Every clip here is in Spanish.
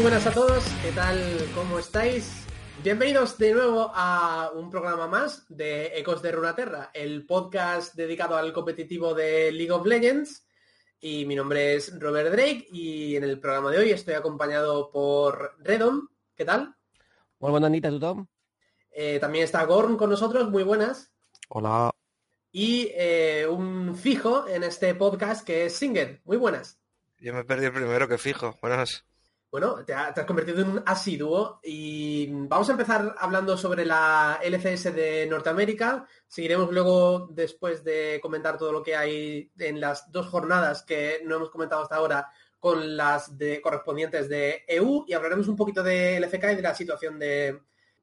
buenas a todos, ¿qué tal? ¿Cómo estáis? Bienvenidos de nuevo a un programa más de Ecos de Runeterra, el podcast dedicado al competitivo de League of Legends. Y mi nombre es Robert Drake y en el programa de hoy estoy acompañado por Redon. ¿Qué tal? Muy buenas, Anita, ¿tú, Tom? También está Gorn con nosotros, muy buenas. Hola. Y un fijo en este podcast que es Singed, muy buenas. Yo me perdí el primero que fijo. Buenas. Bueno, te has convertido en un asiduo y vamos a empezar hablando sobre la LCS de Norteamérica. Seguiremos luego, después de comentar todo lo que hay en las dos jornadas que no hemos comentado hasta ahora, con las correspondientes de EU, y hablaremos un poquito de LCK y de la situación de...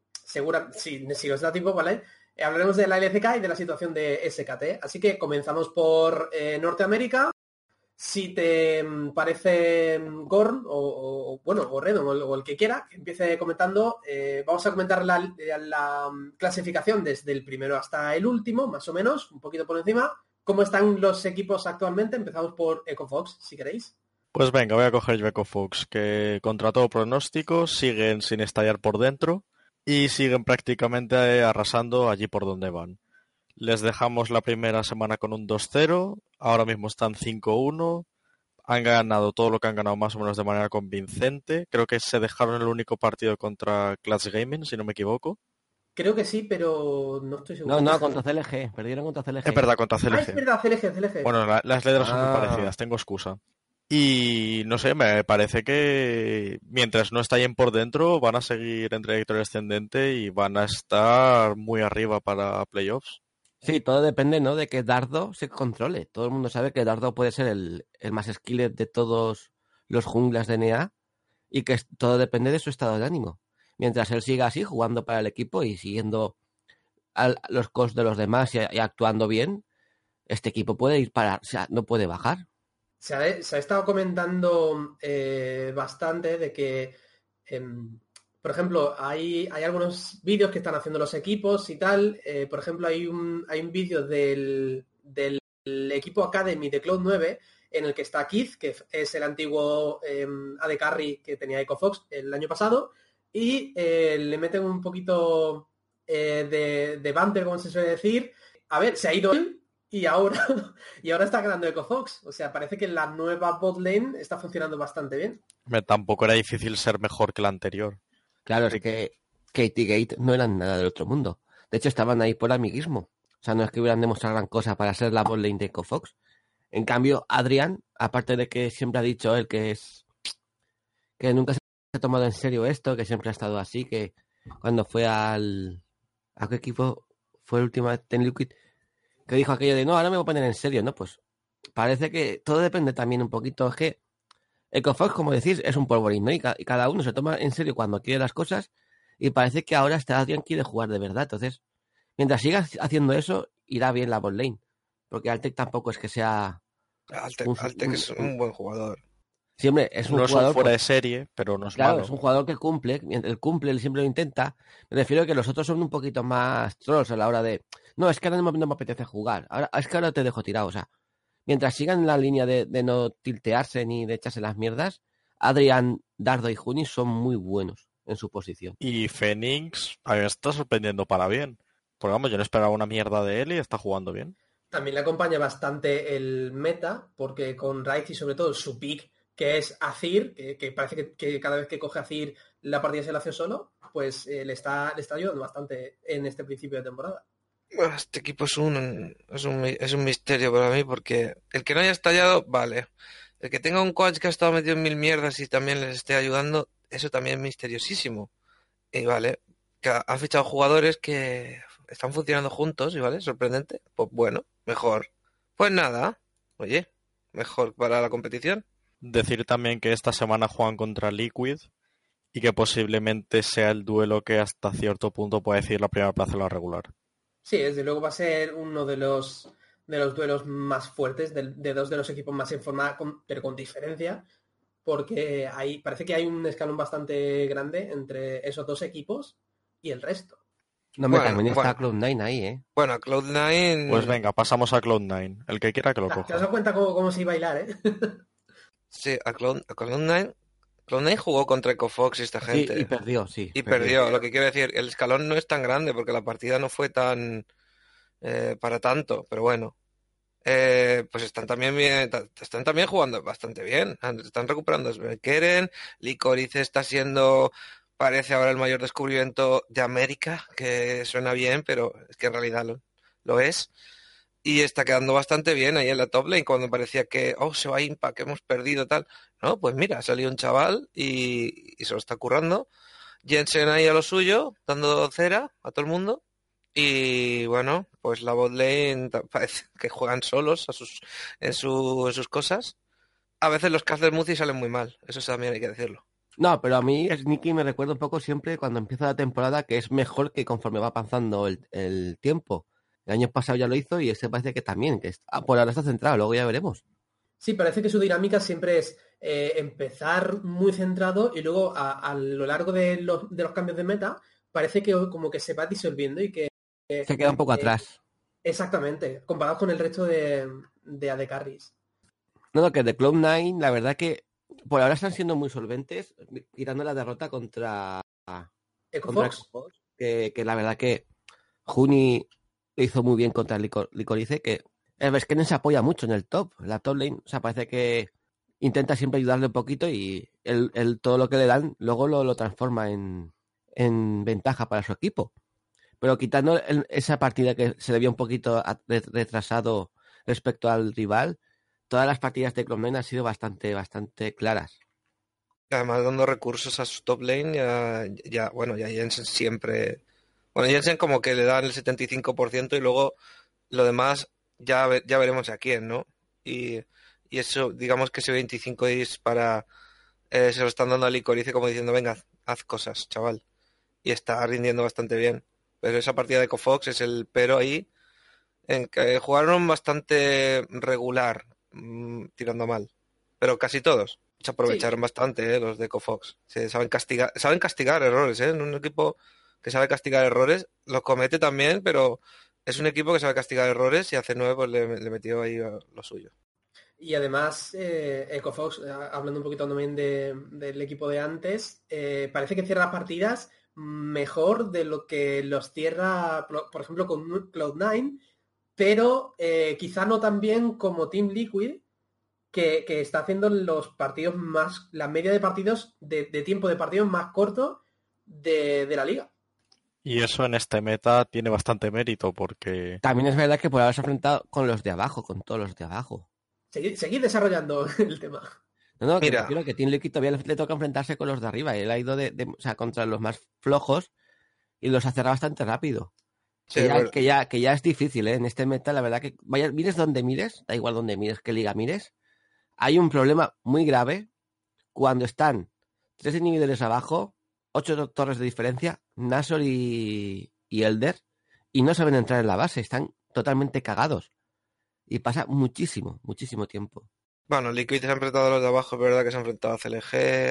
si os da tiempo, ¿vale? Hablaremos de la LCK y de la situación de SKT. Así que comenzamos por Norteamérica. Si te parece, Gorn, o Redon, o el que quiera, que empiece comentando, vamos a comentar la clasificación desde el primero hasta el último, más o menos, un poquito por encima. ¿Cómo están los equipos actualmente? Empezamos por EcoFox, si queréis. Pues venga, voy a coger yo EcoFox, que contra todo pronóstico siguen sin estallar por dentro y siguen prácticamente arrasando allí por donde van. Les dejamos la primera semana con un 2-0, ahora mismo están 5-1, han ganado todo lo que han ganado más o menos de manera convincente. Creo que se dejaron el único partido contra Clash Gaming, si no me equivoco. Creo que sí, pero no estoy seguro. No, contra CLG, perdieron contra CLG. Es verdad, contra CLG. Es verdad, CLG. Bueno, las letras son muy parecidas, tengo excusa. Y no sé, me parece que mientras no estallen por dentro van a seguir en trayectoria ascendente y van a estar muy arriba para playoffs. Sí, todo depende, ¿no?, de que Dardo se controle. Todo el mundo sabe que Dardo puede ser el más skiller de todos los junglas de NA y que todo depende de su estado de ánimo. Mientras él siga así, jugando para el equipo y siguiendo los calls de los demás y actuando bien, este equipo puede ir para... O sea, no puede bajar. Se ha estado comentando bastante de que... por ejemplo, hay algunos vídeos que están haciendo los equipos y tal. Por ejemplo, hay un vídeo del equipo Academy de Cloud9 en el que está Keith, que es el antiguo AD Carry que tenía EcoFox el año pasado, y le meten un poquito de banter, como se suele decir. A ver, se ha ido él y ahora está ganando EcoFox. O sea, parece que la nueva botlane está funcionando bastante bien. Tampoco era difícil ser mejor que la anterior. Claro, es que Katie Gate no eran nada del otro mundo. De hecho, estaban ahí por amiguismo. O sea, no es que hubieran demostrado gran cosa para ser la botlane de EcoFox. En cambio, Adrián, aparte de que siempre ha dicho él que nunca se ha tomado en serio esto, que siempre ha estado así, que cuando fue ¿a qué equipo fue el último Ten Liquid? Que dijo aquello de, no, ahora me voy a poner en serio, ¿no? Pues parece que todo depende también un poquito. Es que EcoFox, como decís, es un polvorín, ¿no? Y cada uno se toma en serio cuando quiere las cosas y parece que ahora Adrián quiere jugar de verdad. Entonces, mientras sigas haciendo eso, irá bien la botlane. Porque Altec tampoco es que sea... Altec es un buen jugador. Siempre es un no jugador... No fuera de serie, pero no es claro, malo. Es un jugador que cumple. Él siempre lo intenta. Me refiero a que los otros son un poquito más trolls a la hora de... No, es que ahora no me apetece jugar. Es que ahora te dejo tirado, o sea... Mientras sigan en la línea de no tiltearse ni de echarse las mierdas, Adrián, Dardo y Juni son muy buenos en su posición. Y Phoenix a mí me está sorprendiendo para bien. Porque vamos, yo no esperaba una mierda de él y está jugando bien. También le acompaña bastante el meta, porque con Ryze y sobre todo su pick, que es Azir, que parece que cada vez que coge Azir la partida se la hace solo, pues le está ayudando bastante en este principio de temporada. Bueno, este equipo es un misterio para mí, porque el que no haya estallado, vale. El que tenga un coach que ha estado metido en mil mierdas y también les esté ayudando, eso también es misteriosísimo. Y vale, que han fichado jugadores que están funcionando juntos y vale, sorprendente. Pues bueno, mejor. Pues nada, oye, mejor para la competición. Decir también que esta semana juegan contra Liquid y que posiblemente sea el duelo que hasta cierto punto puede decir la primera plaza en la regular. Sí, desde luego va a ser uno de los duelos más fuertes, de dos de los equipos más en forma, pero con diferencia, porque parece que hay un escalón bastante grande entre esos dos equipos y el resto. No, también está Cloud9 ahí, ¿eh? Bueno, Cloud9... Pues venga, pasamos a Cloud9. El que quiera que lo coja. ¿Te has dado cuenta cómo se iba a bailar, eh? Sí, a Cloud9 Cloud9 jugó contra EcoFox y esta Sí, gente. y perdió, sí. Y perdió. Lo que quiero decir, el escalón no es tan grande porque la partida no fue tan para tanto, pero bueno. Pues están también bien, están también jugando bastante bien. Están recuperando a Keren. Licorice está siendo, parece ahora el mayor descubrimiento de América, que suena bien, pero es que en realidad lo es. Y está quedando bastante bien ahí en la top lane cuando parecía que, se va Impact, que hemos perdido tal. No, pues mira, ha salido un chaval y se lo está currando. Jensen ahí a lo suyo, dando cera a todo el mundo. Y bueno, pues la bot lane parece que juegan solos en sus cosas. A veces los casts del Muzi salen muy mal, eso también hay que decirlo. No, pero a mí Sneaky me recuerda un poco siempre cuando empieza la temporada que es mejor que conforme va pasando el tiempo. El año pasado ya lo hizo y este parece que también, por ahora está centrado, luego ya veremos. Sí, parece que su dinámica siempre es empezar muy centrado y luego a lo largo de los cambios de meta parece que como que se va disolviendo y que... Se queda un poco atrás. Exactamente, comparado con el resto de AD Carries. No, que de Cloud9 la verdad que por ahora están siendo muy solventes, tirando la derrota contra EcoFox. Que la verdad que Juni hizo muy bien contra Licorice, que es que no se apoya mucho en el top, la top lane, o sea, parece que intenta siempre ayudarle un poquito y él todo lo que le dan luego lo transforma en ventaja para su equipo. Pero quitando esa partida que se le vio un poquito retrasado respecto al rival, todas las partidas de Cloud9 han sido bastante claras. Además dando recursos a su top lane, ya Jensen siempre... Bueno, Jensen como que le dan el 75% y luego lo demás ya veremos a quién, ¿no? Y eso, digamos que ese 25 es para... se lo están dando a Licorice como diciendo, venga, haz cosas, chaval. Y está rindiendo bastante bien. Pero esa partida de EcoFox es el pero ahí, en que jugaron bastante regular, tirando mal. Pero casi todos. Se aprovecharon bastante, los de EcoFox. Saben castigar errores, ¿eh? En un equipo que sabe castigar errores, los comete también, pero es un equipo que sabe castigar errores y hace 9 pues le metió ahí lo suyo. Y además, EcoFox, hablando un poquito también del equipo de antes, parece que cierra partidas mejor de lo que los cierra, por ejemplo, con Cloud9, pero quizá no tan bien como Team Liquid, que está haciendo los partidos más, la media de partidos, de tiempo de partidos más corto de la liga. Y eso en este meta tiene bastante mérito porque... También es verdad que por haberse enfrentado con los de abajo, con todos los de abajo. Seguid desarrollando el tema. No, que Mira. prefiero que Team Liquid todavía le toca enfrentarse con los de arriba. Él ha ido o sea, contra los más flojos y los ha cerrado bastante rápido. Sí, que ya es difícil, ¿eh? En este meta, la verdad que mires donde mires, da igual donde mires, qué liga mires, hay un problema muy grave cuando están 3 inhibidores abajo, 8 torres de diferencia, Nashor y Elder, y no saben entrar en la base, están totalmente cagados. Y pasa muchísimo tiempo. Bueno, Liquid se ha enfrentado a los de abajo, es verdad que se ha enfrentado a CLG,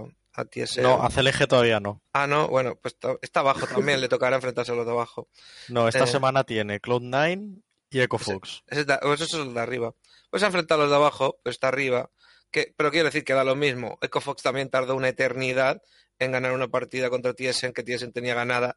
a TSM. No, a CLG todavía no. Ah, no, bueno, pues está abajo también, le tocará enfrentarse a los de abajo. No, esta semana tiene Cloud9 y EcoFox. Esos son los de arriba. Pues se ha enfrentado a los de abajo, pues está arriba. Pero quiero decir que da lo mismo. EcoFox también tardó una eternidad en ganar una partida contra TSM, que TSM tenía ganada.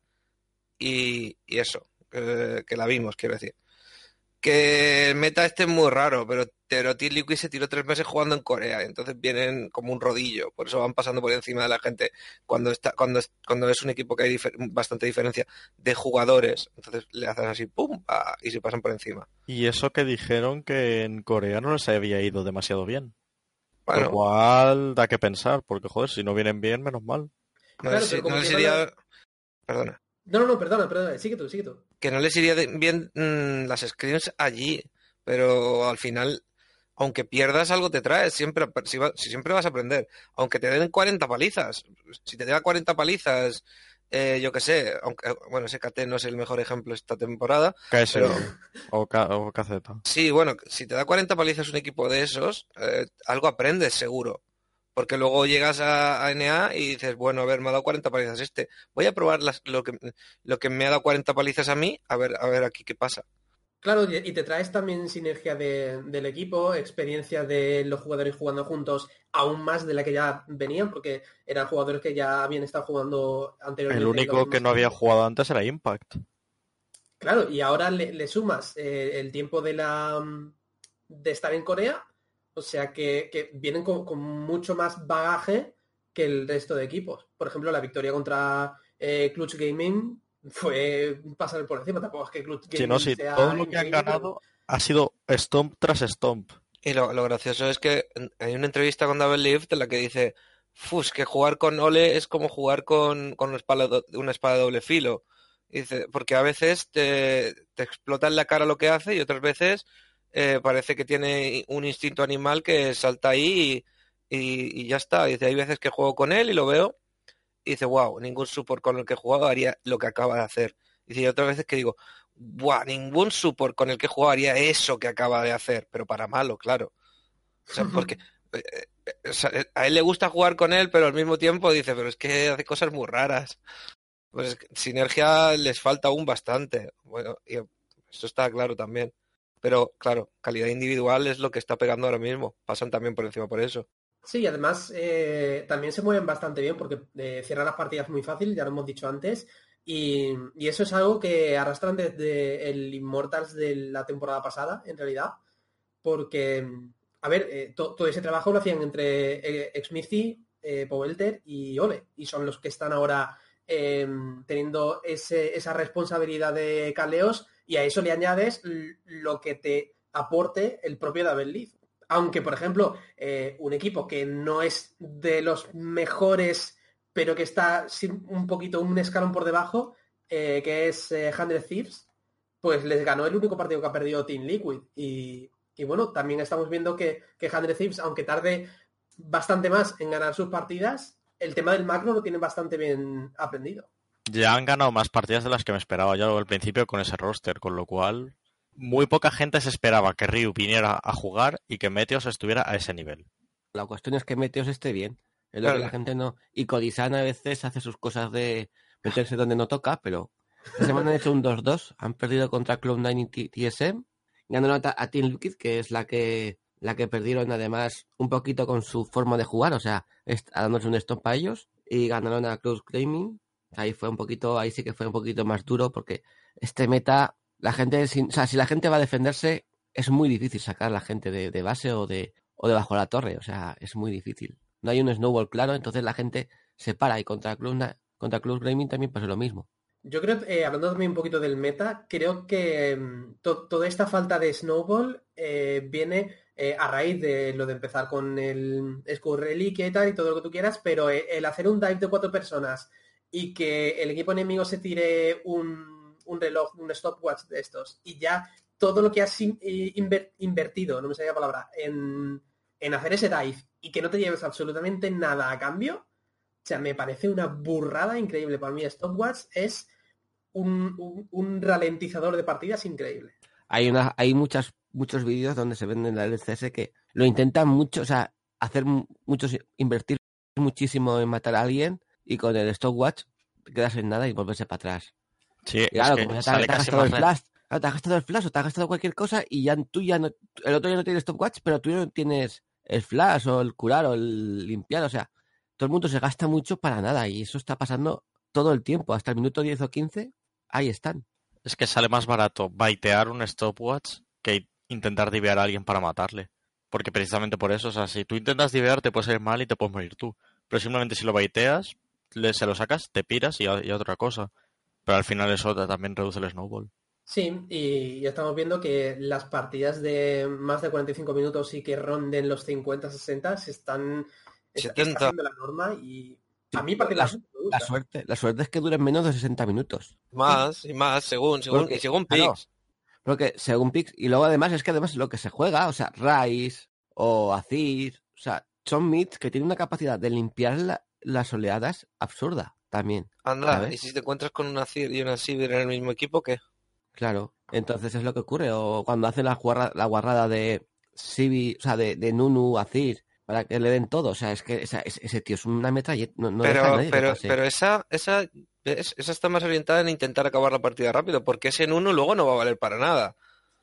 Y eso, que la vimos, quiero decir. Que el meta es muy raro, pero Team Liquid se tiró 3 meses jugando en Corea, entonces vienen como un rodillo, por eso van pasando por encima de la gente cuando es un equipo que hay bastante diferencia de jugadores, entonces le hacen así, pum, y se pasan por encima. Y eso que dijeron que en Corea no les había ido demasiado bien. Bueno, lo cual da que pensar, porque joder, si no vienen bien, menos mal. Claro, pero como que Perdona. No, perdona, sigue tú. Que no les iría bien las screens allí, pero al final, aunque pierdas, algo te traes, siempre vas a aprender. Aunque te den 40 palizas, si te da 40 palizas, yo qué sé, aunque, bueno, ese KT no es el mejor ejemplo esta temporada. KS pero... o KZ. Sí, bueno, si te da 40 palizas un equipo de esos, algo aprendes seguro. Porque luego llegas a NA y dices, bueno, a ver, me ha dado 40 palizas voy a probar lo que me ha dado 40 palizas a mí, a ver aquí qué pasa. Claro, y te traes también sinergia del equipo, experiencia de los jugadores jugando juntos, aún más de la que ya venían, porque eran jugadores que ya habían estado jugando anteriormente. El único que no había jugado antes era Impact. Claro, y ahora le sumas el tiempo de estar en Corea, o sea que vienen con mucho más bagaje que el resto de equipos. Por ejemplo, la victoria contra Clutch Gaming fue pasar por encima, tampoco es que Clutch Gaming Sí, sea todo lo que han increíble, ganado ha sido stomp tras stomp. Y lo gracioso es que hay una entrevista con Double Lift en la que dice, que jugar con Ole es como jugar con una espada de doble filo. Y dice, porque a veces te explota en la cara lo que hace y otras veces parece que tiene un instinto animal que salta ahí y ya está. Dice, hay veces que juego con él y lo veo y dice, wow, ningún support con el que he jugado haría lo que acaba de hacer. Dice, y otras veces que digo, wow, ningún support con el que he jugado haría eso que acaba de hacer, pero para malo, claro. O sea, porque o sea, a él le gusta jugar con él, pero al mismo tiempo dice, pero es que hace cosas muy raras. Pues sinergia les falta aún bastante. Bueno, y eso está claro también. Pero claro, calidad individual es lo que está pegando ahora mismo. Pasan también por encima por eso. Sí, además también se mueven bastante bien porque cierran las partidas muy fácil, ya lo hemos dicho antes, y eso es algo que arrastran desde el Immortals de la temporada pasada, en realidad, porque, a ver, todo ese trabajo lo hacían entre Xmithie, Powelter y Ole, y son los que están ahora teniendo esa responsabilidad de caleos, y a eso le añades lo que te aporte el propio Double Leaf. Aunque, por ejemplo, un equipo que no es de los mejores, pero que está un poquito, un escalón por debajo, que es 100 Thieves, pues les ganó el único partido que ha perdido Team Liquid. Y bueno, también estamos viendo que 100 Thieves, aunque tarde bastante más en ganar sus partidas, el tema del macro lo tienen bastante bien aprendido. Ya han ganado más partidas de las que me esperaba yo al principio con ese roster, con lo cual muy poca gente se esperaba que Ryu viniera a jugar y que Meteos estuviera a ese nivel. La cuestión es que Meteos esté bien. Es lo Claro. que la gente no... Y Codizan a veces hace sus cosas de meterse donde no toca, pero esta semana han hecho un 2-2. Han perdido contra Cloud9 y TSM. Ganaron a Team Liquid, que es la que perdieron además un poquito con su forma de jugar, o sea, dándose un stop a ellos. Y ganaron a Cloud Gaming. Ahí sí que fue un poquito más duro, porque este meta, la gente, si la gente va a defenderse, es muy difícil sacar a la gente de base o de bajo la torre, o sea, es muy difícil. No hay un snowball claro, entonces la gente se para, y contra Cloud Gaming también pasa lo mismo. Yo creo, hablando también un poquito del meta, creo que toda esta falta de snowball viene a raíz de lo de empezar con el Skull Reliquia y tal, y todo lo que tú quieras, pero el hacer un dive de 4 personas y que el equipo enemigo se tire un reloj, un stopwatch de estos, y ya todo lo que has invertido, no me salía la palabra, en hacer ese dive y que no te lleves absolutamente nada a cambio, o sea, me parece una burrada increíble. Para mí Stopwatch es un ralentizador de partidas increíble. Hay muchos vídeos donde se ven en la LCS que lo intentan mucho, o sea, invertir muchísimo en matar a alguien, y con el stopwatch te quedas en nada y volverse para atrás. Sí, Y claro, es que como ya sale te has casi gastado más el flash, claro, te has gastado el flash o te has gastado cualquier cosa, y tú ya no, el otro ya no tiene stopwatch, pero tú ya no tienes el flash o el curar o el limpiar, o sea, todo el mundo se gasta mucho para nada, y eso está pasando todo el tiempo, hasta el minuto 10 o 15, ahí están. Es que sale más barato baitear un stopwatch que intentar divear a alguien para matarle. Porque precisamente por eso, o sea, si tú intentas divear te puede salir mal y te puedes morir tú. Pero simplemente si lo baiteas, se lo sacas, te piras y otra cosa. Pero al final eso también reduce el snowball. Sí, y ya estamos viendo que las partidas de más de 45 minutos y que ronden los 50-60 está 70. siendo la norma, y a mí La particularmente me gusta. suerte es que duren menos de 60 minutos. Más y más, según Porque, picks. claro, porque según picks, y luego además es que además lo que se juega, o sea, Ryze o Azir, o sea, son mids que tienen una capacidad de limpiar las oleadas absurda también. Anda, ¿sabes? y si te encuentras con una Cir y una Sivir en el mismo equipo, ¿qué? Claro, entonces es lo que ocurre. O cuando hacen la guarrada de Sibi, o sea, de Nunu, Azir, para que le den todo. O sea, es que ese tío es una metralleta. No deja a nadie que pase. Pero esa está más orientada en intentar acabar la partida rápido, porque ese en uno luego no va a valer para nada.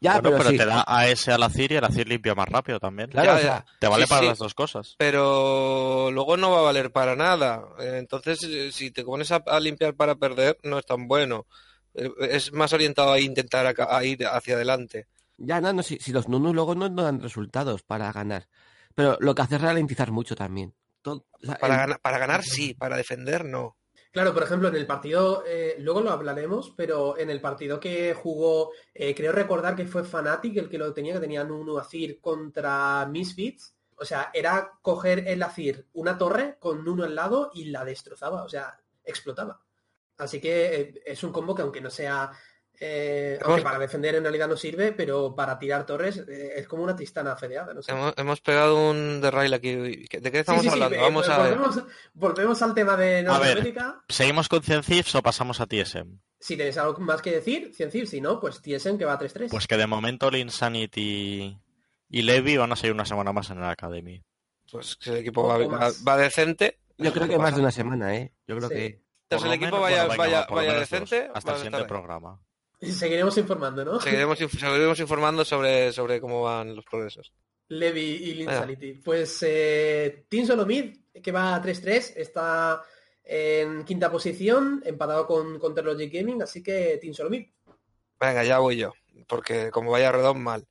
Ya, Bueno, pero sí. te da AS al Azir y el Azir limpia más rápido también. Claro, Ya, o sea, Te vale Sí, para sí. las dos cosas. Pero luego no va a valer para nada. Entonces, si te pones a limpiar para perder, no es tan bueno. Es más orientado a intentar a ir hacia adelante. ya no, si los nunus luego no dan resultados para ganar. Pero lo que hace es ralentizar mucho también. O sea, Para ganar sí, para defender no. Claro, por ejemplo, en el partido, luego lo hablaremos, pero en el partido que jugó, creo recordar que fue Fnatic el que lo tenía, que tenían un Azir contra Misfits. O sea, era coger el Azir una torre con uno al lado y la destrozaba, o sea, explotaba. Así que es un combo que aunque no sea... aunque para defender en realidad no sirve, pero para tirar torres es como una tristana fedeada, no sé. Hemos pegado un derrail aquí. ¿De qué estamos hablando? Vamos a ver. Volvemos al tema de Norteamérica. ¿Seguimos con 100 Thieves o pasamos a TSM? Si tenéis algo más que decir, 100 Thieves, si no, pues TSM que va a 3-3. Pues que de momento el Insanity y Levi van a seguir una semana más en la Academy. Pues si el equipo Poco más. va decente. yo creo que más de una semana, ¿eh? Yo creo Sí. que... Entonces el equipo Por lo menos, vaya por lo menos decente. dos, hasta el van a siguiente estar ahí. programa. Y seguiremos informando, ¿no? Seguiremos informando sobre cómo van los progresos. Levi y Linsality. Pues Team Solomid, que va a 3-3, está en quinta posición, empatado con Logic Gaming, así que Team Solomid. Venga, ya voy yo. Porque como vaya redón, mal.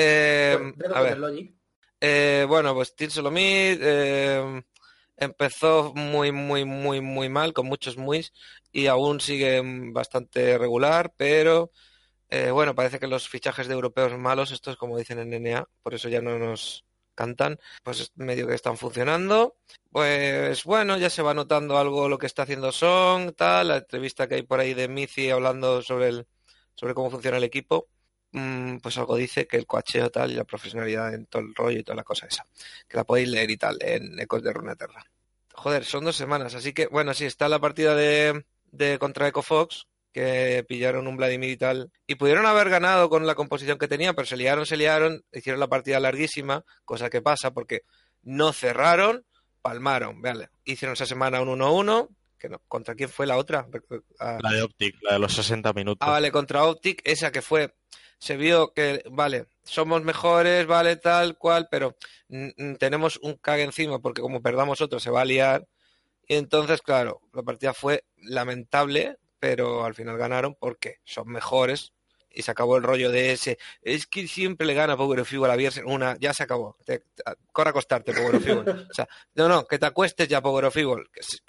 A ver. Logic. Bueno, pues Team Solomid empezó muy mal, con muchos muis, y aún sigue bastante regular, pero bueno, parece que los fichajes de europeos malos, estos como dicen en NA, por eso ya no nos cantan, pues medio que están funcionando. Pues bueno, ya se va notando algo lo que está haciendo Song, tal, la entrevista que hay por ahí de Mizi hablando sobre cómo funciona el equipo. Pues algo dice que el coacheo tal y la profesionalidad en todo el rollo y toda la cosa esa, que la podéis leer y tal en Ecos de Runeterra. Joder, son 2 semanas, así que bueno, sí, está la partida de contra EcoFox, que pillaron un Vladimir y tal, y pudieron haber ganado con la composición que tenían, pero se liaron, hicieron la partida larguísima, cosa que pasa porque no cerraron, palmaron, vale, hicieron esa semana un 1-1, que no, ¿contra quién fue la otra? La de Optic, la de los 60 minutos. Vale, contra Optic, esa que fue, se vio que, vale, somos mejores, vale, tal cual, pero tenemos un cague encima porque como perdamos otro se va a liar. Y entonces, claro, la partida fue lamentable, pero al final ganaron porque son mejores y se acabó el rollo de ese. Es que siempre le gana Power of Evil a Biersen. Ya se acabó. Corre a acostarte, Power of Evil. O sea, no, que te acuestes ya, Power of Evil.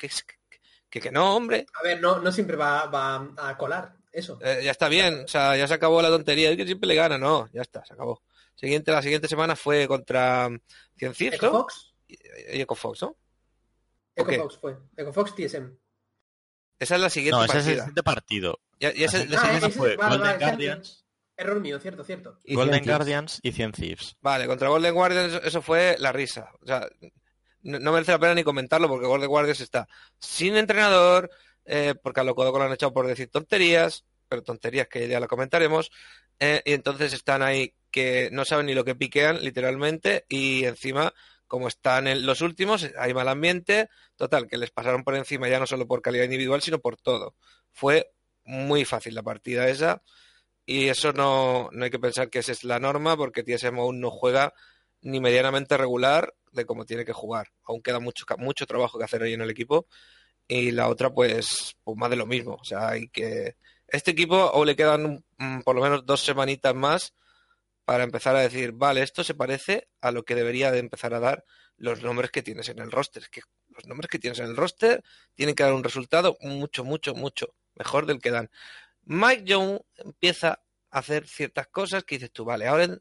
Que no, hombre. A ver, no siempre va a colar eso. Ya está bien, o sea, ya se acabó la tontería. Es que siempre le gana, no, ya está, se acabó. La siguiente semana fue contra Ciencif, ¿no? EcoFox. Y EcoFox, ¿no? EcoFox fue. EcoFox TSM. Esa es la siguiente No, ese partida. es el siguiente partido. Y ese, La siguiente fue Golden Guardians. Error mío, cierto. Y Golden 100 Guardians y 100 Thieves. Vale, contra Golden Guardians eso fue la risa. O sea, no merece la pena ni comentarlo porque Golden Guardians está sin entrenador, porque a lo Codoco lo han echado por decir tonterías, pero tonterías que ya lo comentaremos, y entonces están ahí que no saben ni lo que piquean, literalmente, y encima, como están en los últimos, hay mal ambiente, total, que les pasaron por encima ya no solo por calidad individual, sino por todo. Fue muy fácil la partida esa, y eso no hay que pensar que esa es la norma, porque TSM aún no juega ni medianamente regular de cómo tiene que jugar. Aún queda mucho trabajo que hacer ahí en el equipo, y la otra pues más de lo mismo. O sea, hay que... Este equipo aún le quedan por lo menos 2 semanitas más para empezar a decir, vale, esto se parece a lo que debería de empezar a dar los nombres que tienes en el roster. Es que los nombres que tienes en el roster tienen que dar un resultado mucho mejor del que dan. Mike Young empieza a hacer ciertas cosas que dices tú, vale, ahora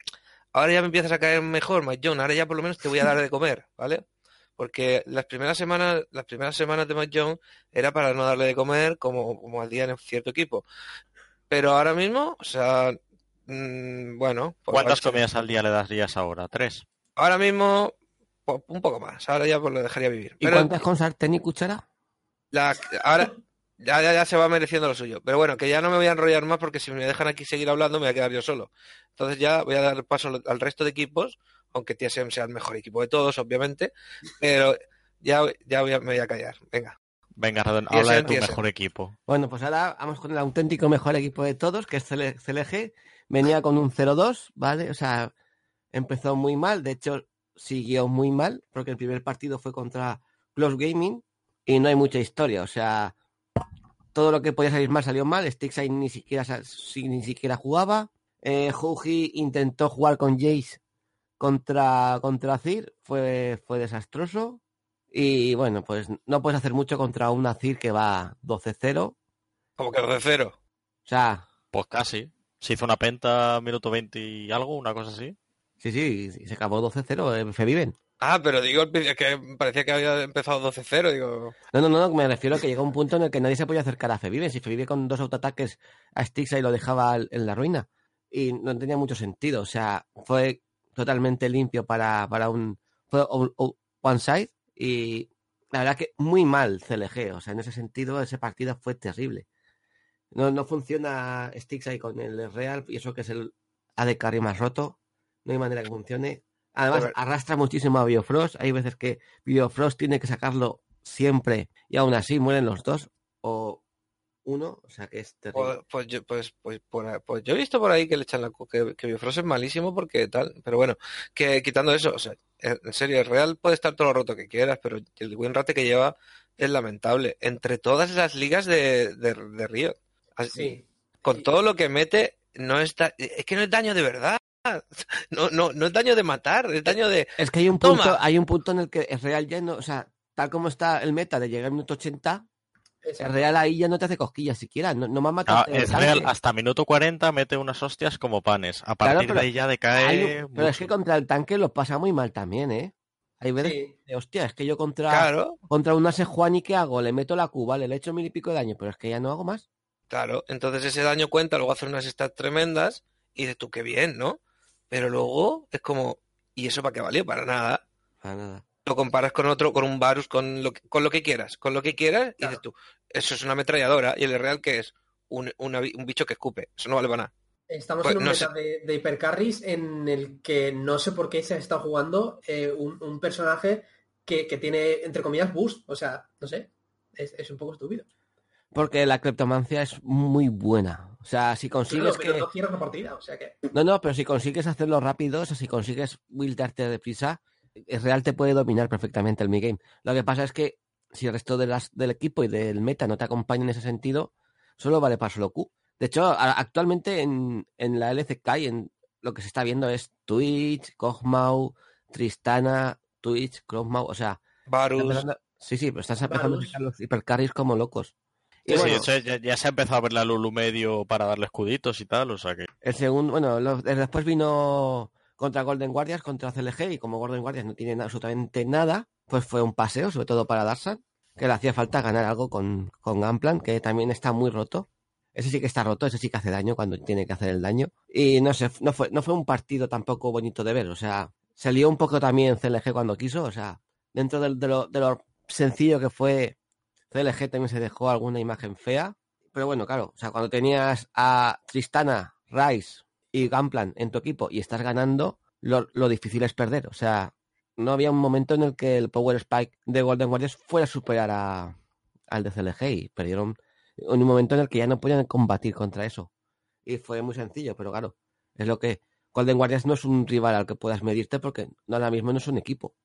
ya me empiezas a caer mejor, Mike Young, ahora ya por lo menos te voy a dar de comer, ¿vale? Porque las primeras semanas de Mike Young era para no darle de comer como hacían en cierto equipo. Pero ahora mismo, o sea, bueno... Pues ¿Cuántas comidas al día le darías ahora? 3. Ahora mismo, pues, un poco más. Ahora ya pues lo dejaría vivir. ¿Y cuántas con sartén y cuchara? Ahora ya se va mereciendo lo suyo. Pero bueno, que ya no me voy a enrollar más porque si me dejan aquí seguir hablando me voy a quedar yo solo. Entonces ya voy a dar paso al resto de equipos, aunque TSM sea el mejor equipo de todos, obviamente. Pero me voy a callar. Venga. Venga, Radon, Y ese habla de tu empieza. mejor equipo. Bueno, pues ahora vamos con el auténtico mejor equipo de todos, que es CLG. Venía con un 0-2, ¿vale? O sea, empezó muy mal, de hecho siguió muy mal, porque el primer partido fue contra Close Gaming y no hay mucha historia, o sea, todo lo que podía salir mal salió mal. Stixide ni siquiera jugaba. Hugi intentó jugar con Jace contra Zir, fue desastroso. Y bueno, pues no puedes hacer mucho contra una Zir que va 12-0. Como que de cero. O sea, Pues casi. Se hizo una penta minuto 20 y algo, una cosa así. sí, se acabó 12-0, Feviven. Ah, pero digo, es que parecía que había empezado 12-0, digo... No, me refiero a que llegó un punto en el que nadie se podía acercar a Feviven. Si Feviven con 2 autoataques a Stixide lo dejaba en la ruina. Y no tenía mucho sentido. O sea, fue totalmente limpio para un... Fue one side y la verdad que muy mal CLG. O sea, en ese sentido, ese partido fue terrible. No funciona Stixide con el Real y eso que es el AD Carry más roto. No hay manera que funcione. Además, arrastra muchísimo a Biofrost. Hay veces que Biofrost tiene que sacarlo siempre y aún así mueren los dos o uno. O sea que es terrible. Pues yo he visto por ahí que le echan que Bifrost es malísimo porque tal, pero bueno, que quitando eso, o sea, en serio, el Real puede estar todo lo roto que quieras, pero el win rate que lleva es lamentable. Entre todas esas ligas de Riot, Sí. con todo lo que mete, es que no es daño de verdad. No es daño de matar, es daño de... Es que ¡Toma! hay un punto en el que el Real ya no, o sea, tal como está el meta de llegar al minuto 80, el Exacto. Real ahí ya no te hace cosquillas siquiera, no me ha matado. Es Real, hasta minuto 40 mete unas hostias como panes. A partir Claro, de ahí ya decae pero es mucho. que contra el tanque lo pasa muy mal también, ¿eh? Hay veces Sí. de hostia, es que yo contra Claro, un Asejuani, ¿qué hago? Le meto la Q, vale, le echo 1000 y pico de daño, pero es que ya no hago más. claro. Entonces ese daño cuenta, luego hace unas stats tremendas y dices tú, qué bien, ¿no? Pero luego es como, ¿y eso para qué valió? Para nada. Para nada. Lo comparas con otro, con un Varus, con lo que quieras, y Claro. dices tú, eso es una ametralladora, y el Real que es un bicho que escupe, eso no vale para nada. Estamos Pues en un no meta sé, de hipercarries en el que no sé por qué se está jugando un personaje que tiene, entre comillas, boost. O sea, no sé, es un poco estúpido. Porque la cleptomancia es muy buena. O sea, si consigues Pero que... no cierras la partida, o sea que... No, pero si consigues hacerlo rápido, o sea, si consigues buildarte deprisa, el Real te puede dominar perfectamente el midgame. Lo que pasa es que si el resto del equipo y del meta no te acompaña en ese sentido, solo vale para solo Q. De hecho, actualmente en la LCK y en lo que se está viendo es Twitch, Kog'Maw, Tristana, Twitch, Kog'Maw, o sea, Varus, sí, pero estás empezando a Varus. sacar los hipercarries como locos. Y Sí, bueno, de hecho, ya se ha empezado a ver la Lulu medio para darle escuditos y tal, o sea que... el segundo, bueno, después vino contra Golden Guardians, contra CLG, y como Golden Guardians no tiene absolutamente nada, pues fue un paseo, sobre todo para Darkseid, que le hacía falta ganar algo con Gunplan, que también está muy roto. Ese sí que está roto, ese sí que hace daño cuando tiene que hacer el daño. Y no sé, no fue un partido tampoco bonito de ver, o sea, se lió un poco también CLG cuando quiso, o sea, dentro de lo sencillo que fue, CLG también se dejó alguna imagen fea. Pero bueno, claro, o sea, cuando tenías a Tristana, Rice y Gunplan en tu equipo y estás ganando, lo difícil es perder. O sea, no había un momento en el que el Power Spike de Golden Warriors fuera a superar al de CLG y perdieron en un momento en el que ya no podían combatir contra eso. Y fue muy sencillo, pero claro, es lo que... Golden Warriors no es un rival al que puedas medirte porque ahora mismo no es un equipo.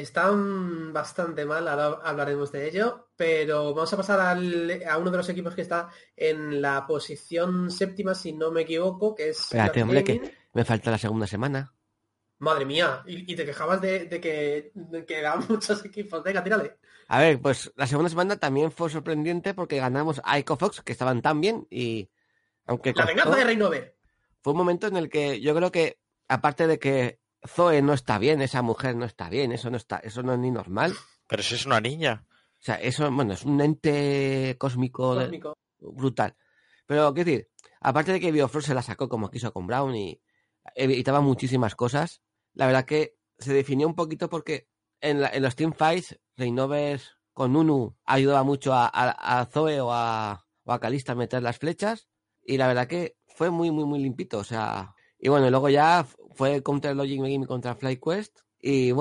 Están bastante mal, ahora hablaremos de ello, pero vamos a pasar a uno de los equipos que está en la posición séptima, si no me equivoco, que es... Espérate, Black hombre, Gaming. que me falta la segunda semana. Madre mía, y te quejabas de que eran muchos equipos. Venga, tírale. A ver, pues la segunda semana también fue sorprendente porque ganamos a Ecofox, que estaban tan bien, y aunque La costó, venganza de Reynove. fue un momento en el que yo creo que, aparte de que Zoe no está bien, esa mujer no está bien, eso no es ni normal. Pero si es una niña. O sea, eso, bueno, es un ente cósmico, Cósmico. brutal. Pero, quiero decir, aparte de que Biofrost se la sacó como quiso con Brown y evitaba muchísimas cosas, la verdad que se definió un poquito porque en los teamfights, Reinover con Nunu ayudaba mucho a Zoe o a Kalista a meter las flechas y la verdad que fue muy limpito, o sea... Y bueno, luego ya fue contra el Logic Game y contra FlyQuest y bueno,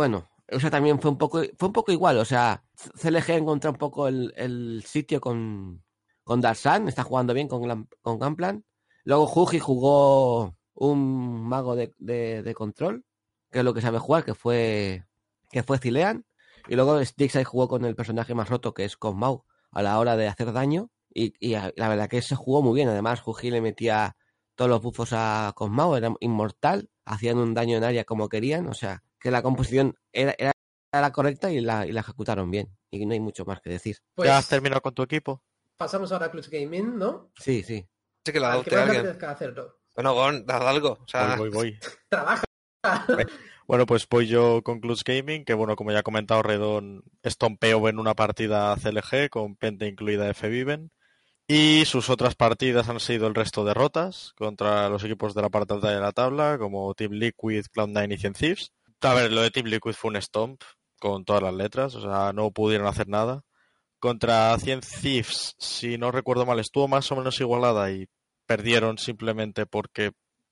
O sea, también fue un poco igual. O sea, CLG encontró un poco el sitio con Darksan, está jugando bien con Gunplan. Luego Juji jugó un mago de control, que es lo que sabe jugar, que fue Zilean. Y luego Stixai jugó con el personaje más roto, que es Cosmau, a la hora de hacer daño. Y la verdad que se jugó muy bien. Además, Juji le metía todos los buffos a Cosmau, era inmortal, hacían un daño en área como querían. O sea, que la composición era la correcta y la ejecutaron bien. Y no hay mucho más que decir. Pues ¿Ya has terminado con tu equipo? pasamos ahora a Clutch Gaming, ¿no? Sí. Sí que la Al que adopte más le alguien. apetezca hacerlo. Bueno, Gon, dad algo. O sea, Voy. Trabaja. Bueno, pues voy yo con Clutch Gaming, que bueno, como ya ha comentado Redón, estompeó en una partida CLG con Pente incluida F-Viven. Y sus otras partidas han sido el resto derrotas contra los equipos de la parte alta de la tabla, como Team Liquid, Cloud9 y 100 Thieves. A ver, lo de Team Liquid fue un stomp con todas las letras, o sea, no pudieron hacer nada. Contra 100 Thieves, si no recuerdo mal, estuvo más o menos igualada y perdieron simplemente porque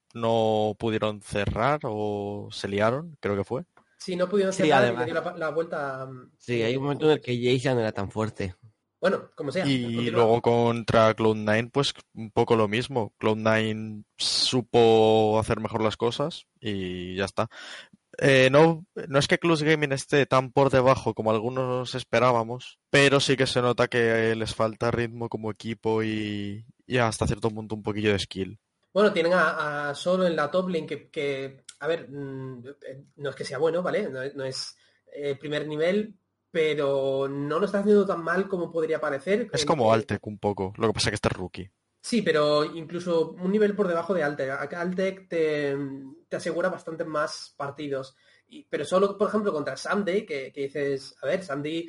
no pudieron cerrar o se liaron, creo que fue. Sí, no pudieron Sí, cerrar y además. le dio la vuelta. Sí, hay un momento en el que Jace ya no era tan fuerte. Bueno, como sea. Y continúa. luego contra Cloud9, pues un poco lo mismo. Cloud9 supo hacer mejor las cosas y ya está. No es que Clutch Gaming esté tan por debajo como algunos esperábamos, pero sí que se nota que les falta ritmo como equipo y hasta cierto punto un poquillo de skill. Bueno, tienen a Solo en la top lane que a ver, no es que sea bueno, ¿vale? No es primer nivel, pero no lo está haciendo tan mal como podría parecer. Es como Altec un poco, lo que pasa es que este es rookie. Sí, pero incluso un nivel por debajo de Altec. Altec te asegura bastante más partidos. Pero solo, por ejemplo, contra Sunday, que dices, a ver, Sunday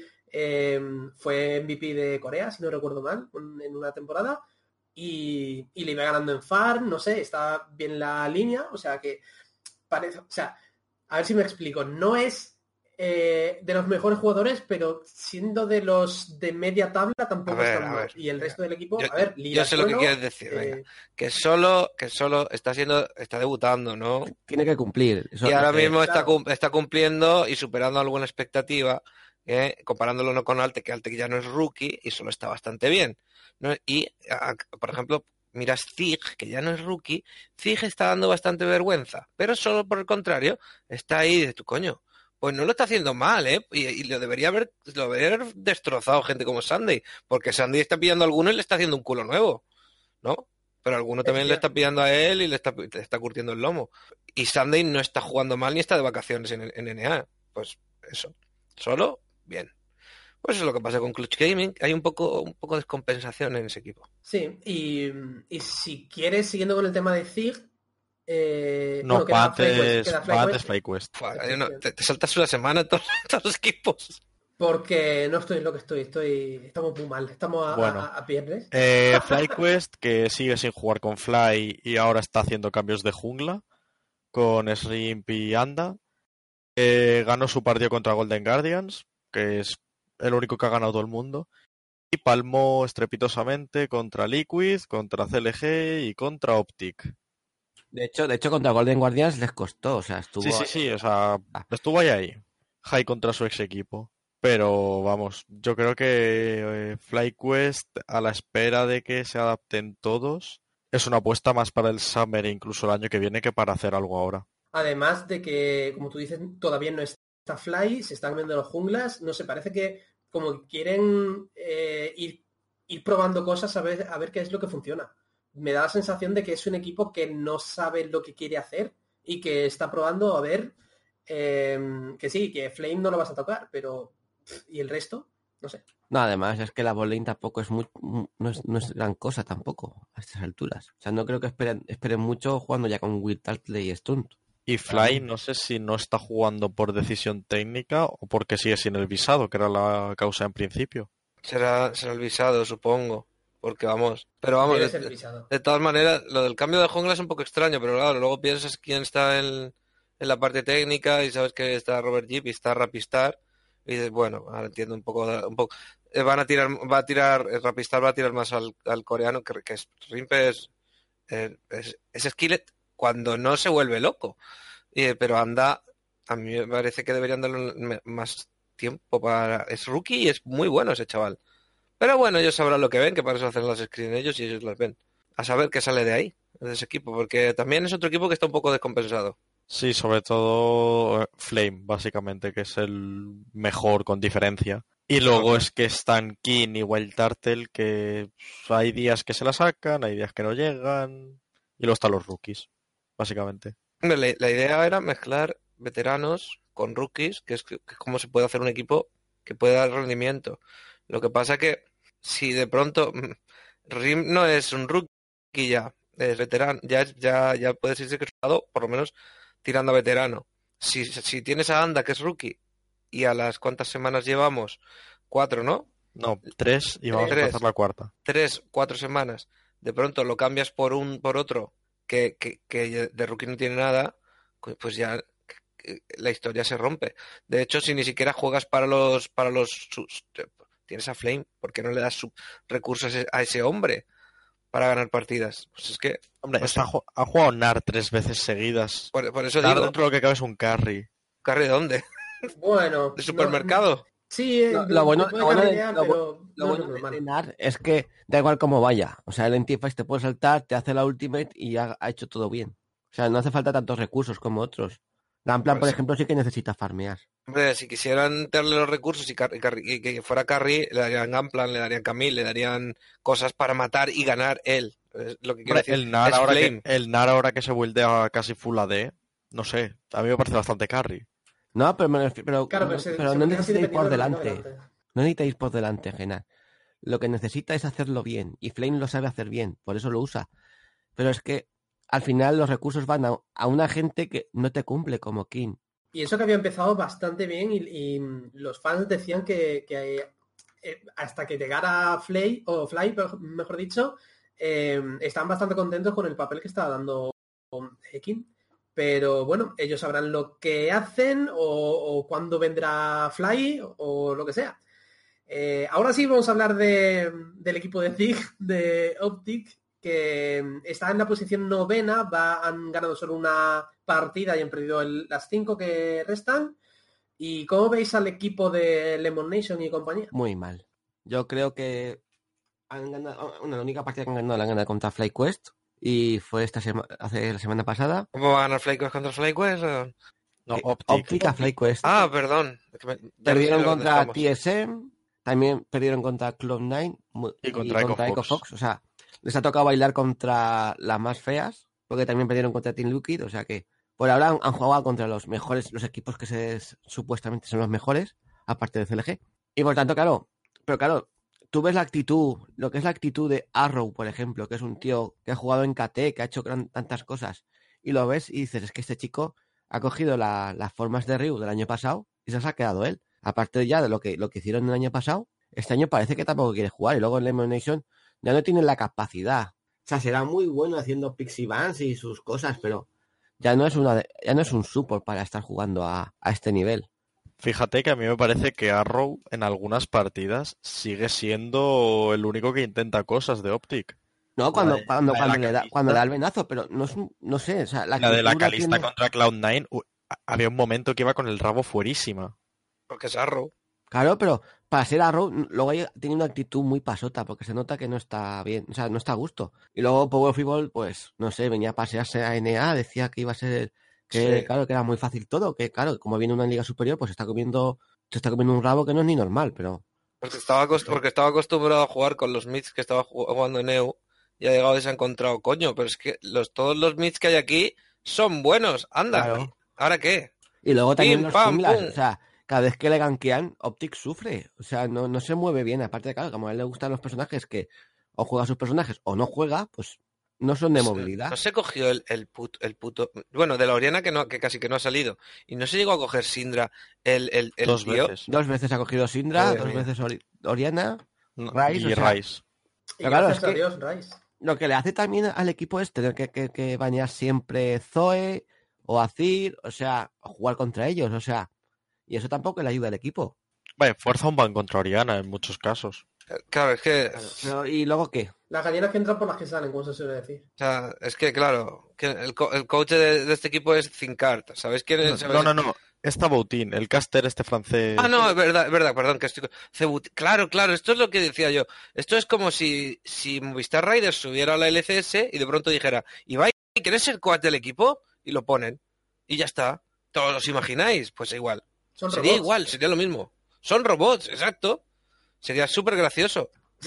fue MVP de Corea, si no recuerdo mal, en una temporada, y le iba ganando en farm, no sé, está bien la línea, o sea que parece, o sea, a ver si me explico, no es de los mejores jugadores, pero siendo de los de media tabla tampoco A ver, es tan a mal. ver. Y el resto del equipo, yo, a ver, yo Lira sé es lo que bueno, quieres decir, venga. Que solo está debutando, ¿no? Tiene que cumplir. Eso Y es lo ahora que- mismo Claro. está cumpliendo y superando alguna expectativa, comparándolo no con Altec, que Altec ya no es rookie y solo está bastante bien, ¿no? Y, por ejemplo, miras Zig, que ya no es rookie, Zig está dando bastante vergüenza, pero solo por el contrario, está ahí de tu coño. Pues no lo está haciendo mal, ¿eh? Y lo debería haber destrozado gente como Sunday, porque Sunday está pillando a alguno y le está haciendo un culo nuevo, ¿no? Pero alguno también le está pillando a él y le está curtiendo el lomo. Y Sunday no está jugando mal ni está de vacaciones en NA. Pues eso. Solo, bien. Pues eso es lo que pasa con Clutch Gaming. Hay un poco de descompensación en ese equipo. Sí, y si quieres, siguiendo con el tema de Zig, No, bueno, queda FlyQuest, va antes FlyQuest. Te saltas una semana en todos los equipos. porque no estoy en lo que estamos muy mal, estamos Bueno, a viernes. FlyQuest, que sigue sin jugar con Fly y ahora está haciendo cambios de jungla con Shrimp y Anda. Ganó su partido contra Golden Guardians, que es el único que ha ganado todo el mundo. Y palmó estrepitosamente contra Liquid, contra CLG y contra Optic. De hecho, contra Golden Guardians les costó. O sea, estuvo. Sí, o sea, estuvo ahí. High contra su ex equipo. Pero vamos, yo creo que FlyQuest, a la espera de que se adapten todos, es una apuesta más para el Summer e incluso el año que viene que para hacer algo ahora. Además de que, como tú dices, todavía no está Fly, se están viendo los junglas, no sé, parece que como quieren ir probando cosas a ver qué es lo que funciona. Me da la sensación de que es un equipo que no sabe lo que quiere hacer y que está probando a ver que sí, que Flame no lo vas a tocar, pero ¿y el resto? No sé. No, además es que la botlane tampoco es no es gran cosa tampoco a estas alturas. O sea, no creo que esperen mucho jugando ya con Will Tartley y Stunt. Y Fly, no sé si no está jugando por decisión técnica o porque sigue sin el visado, que era la causa en principio. Será el visado, supongo. Porque vamos. Pero vamos, Debe ser visado. de todas maneras, lo del cambio de jungla es un poco extraño, pero claro, luego piensas quién está en la parte técnica y sabes que está Robert Jeep y está Rapistar. Y dices, bueno, ahora entiendo un poco. Rapistar va a tirar más al coreano, que es Rimpe es Skillet cuando no se vuelve loco. Pero Anda A mí me parece que deberían darle más tiempo para... Es rookie y es muy bueno ese chaval. Pero bueno, ellos sabrán lo que ven, que para eso hacen las screens ellos y ellos las ven. A saber qué sale de ahí, de ese equipo, porque también es otro equipo que está un poco descompensado. Sí, sobre todo Flame, básicamente, que es el mejor con diferencia. Y luego es que están King y Wild Turtle, que hay días que se la sacan, hay días que no llegan. Y luego están los rookies, básicamente. Hombre, la idea era mezclar veteranos con rookies, que es como se puede hacer un equipo que pueda dar rendimiento. Lo que pasa que si de pronto Rim no es un rookie ya, es veterano, ya puedes irse que es jugador, por lo menos tirando a veterano. Si tienes a Anda, que es rookie, y a las cuántas semanas llevamos, 4, ¿no? No, 3 y vamos a Tres. empezar la cuarta. 3, 4 semanas, de pronto lo cambias por otro que de rookie no tiene nada, pues ya la historia se rompe. De hecho, si ni siquiera juegas tienes a Flame, ¿por qué no le das recursos a ese hombre para ganar partidas? Pues es que, Hombre, no sé. ha jugado NAR 3 veces seguidas. Por eso NAR digo, dentro de lo que cabe es un carry. ¿carry de dónde? Bueno, ¿De supermercado? Sí, Lo bueno, puede lo bueno de, carrilear, lo bu- pero lo no bueno es de normal. entrenar es que da igual cómo vaya. O sea, el Entiface te puede saltar, te hace la ultimate y ya ha hecho todo bien. O sea, no hace falta tantos recursos como otros. Gunplan, por Pues- ejemplo, sí que necesita farmear. Hombre, si quisieran darle los recursos y que fuera carry, le darían Gunplan, le darían Camille, le darían cosas para matar y ganar él. Es lo que quiero Hombre, decir. Es Flame. el NAR ahora que se vuelve a casi full AD, no sé, a mí me parece bastante carry. No, pero, Claro, no, se pero no mantiene así necesita ir por dependiendo de lo que delante. tenga delante. No necesita ir por delante, Genar. Lo que necesita es hacerlo bien. Y Flame lo sabe hacer bien, por eso lo usa. Pero es que al final los recursos van a una gente que no te cumple como King. Y eso que había empezado bastante bien y los fans decían que hasta que llegara Fly, mejor dicho, estaban bastante contentos con el papel que estaba dando King. Pero bueno, ellos sabrán lo que hacen o cuándo vendrá Fly o lo que sea. Ahora sí vamos a hablar del equipo de Zig, de Optic, que está en la posición 9ª, han ganado solo una partida y han perdido las 5 que restan. ¿Y cómo veis al equipo de Lemon Nation y compañía? Muy mal. Yo creo que han ganado, la única partida que han ganado la han ganado contra FlyQuest y fue hace la semana pasada. ¿Cómo va a ganar FlyQuest contra FlyQuest? No, Optic a FlyQuest. Ah, perdón. Es que ya Perdieron no sé dónde contra estamos. TSM, también perdieron contra Cloud9 Y contra Echo Fox. EcoFox. O sea, les ha tocado bailar contra las más feas, porque también perdieron contra Team Liquid. O sea que por ahora han jugado contra los mejores, los equipos que supuestamente son los mejores, aparte de CLG. Y por tanto, claro, tú ves la actitud, lo que es la actitud de Arrow, por ejemplo, que es un tío que ha jugado en KT, que ha hecho tantas cosas, y lo ves y dices, es que este chico ha cogido las formas de Ryu del año pasado y se ha quedado él. Aparte ya de lo que hicieron el año pasado, este año parece que tampoco quiere jugar. Y luego en Lemon Nation ya no tienen la capacidad. O sea, será muy bueno haciendo Pixie Bans y sus cosas, pero ya no es un support para estar jugando a este nivel. Fíjate que a mí me parece que Arrow en algunas partidas sigue siendo el único que intenta cosas de Optic. No, cuando le da el Calista. venazo, pero no sé, o sea, La de la actitud Calista tiene. contra Cloud9, había un momento que iba con el rabo fuerísima. Porque es Arrow. Claro, pero para ser Arrow, luego tiene una actitud muy pasota, porque se nota que no está bien, o sea, no está a gusto. Y luego Power Football, pues, no sé, venía a pasearse a NA, decía que iba a ser, Sí. claro, que era muy fácil todo, que claro, como viene una liga superior, pues se está comiendo un rabo que no es ni normal, pero Porque estaba acostumbrado a jugar con los mids que estaba jugando en EU y ha llegado y se ha encontrado, coño, pero es que todos los mids que hay aquí son buenos. Anda, claro. ¿ahora qué? Y luego también Pim, los pam, junglas, pum. o sea, cada vez que le gankean, Optic sufre, o sea, no se mueve bien, aparte de, claro, como a él le gustan los personajes que o juega a sus personajes o no juega, pues no son de movilidad. No se cogió el puto. Bueno, de la Oriana que casi que no ha salido. Y no se llegó a coger Syndra el 2 tío. veces. 2 veces ha cogido Syndra, Madre 2 mía. veces Oriana, No, Rice, y o sea, Rice. Y pero claro, gracias es a que Dios, Rice. lo que le hace también al equipo es tener que bañar siempre Zoe o Azir, o sea, jugar contra ellos, o sea, y eso tampoco le ayuda al equipo. Vale, fuerza un ban contra Oriana en muchos casos. Claro, es que... Pero, ¿y luego qué? Las gallinas que entran por las que salen, como se suele decir. O sea, es que claro, que el coach de este equipo es Zincart. ¿Sabéis quién es? No. Está Boutin, el caster este francés. Ah, no, es verdad, perdón, que estoy... Claro, esto es lo que decía yo. Esto es como si Movistar Riders subiera a la LCS y de pronto dijera, Ibai, ¿quieres ser coach del equipo? Y lo ponen. Y ya está. ¿Todos os imagináis? Pues igual. Sería igual, sería lo mismo. Son robots, exacto. Sería súper gracioso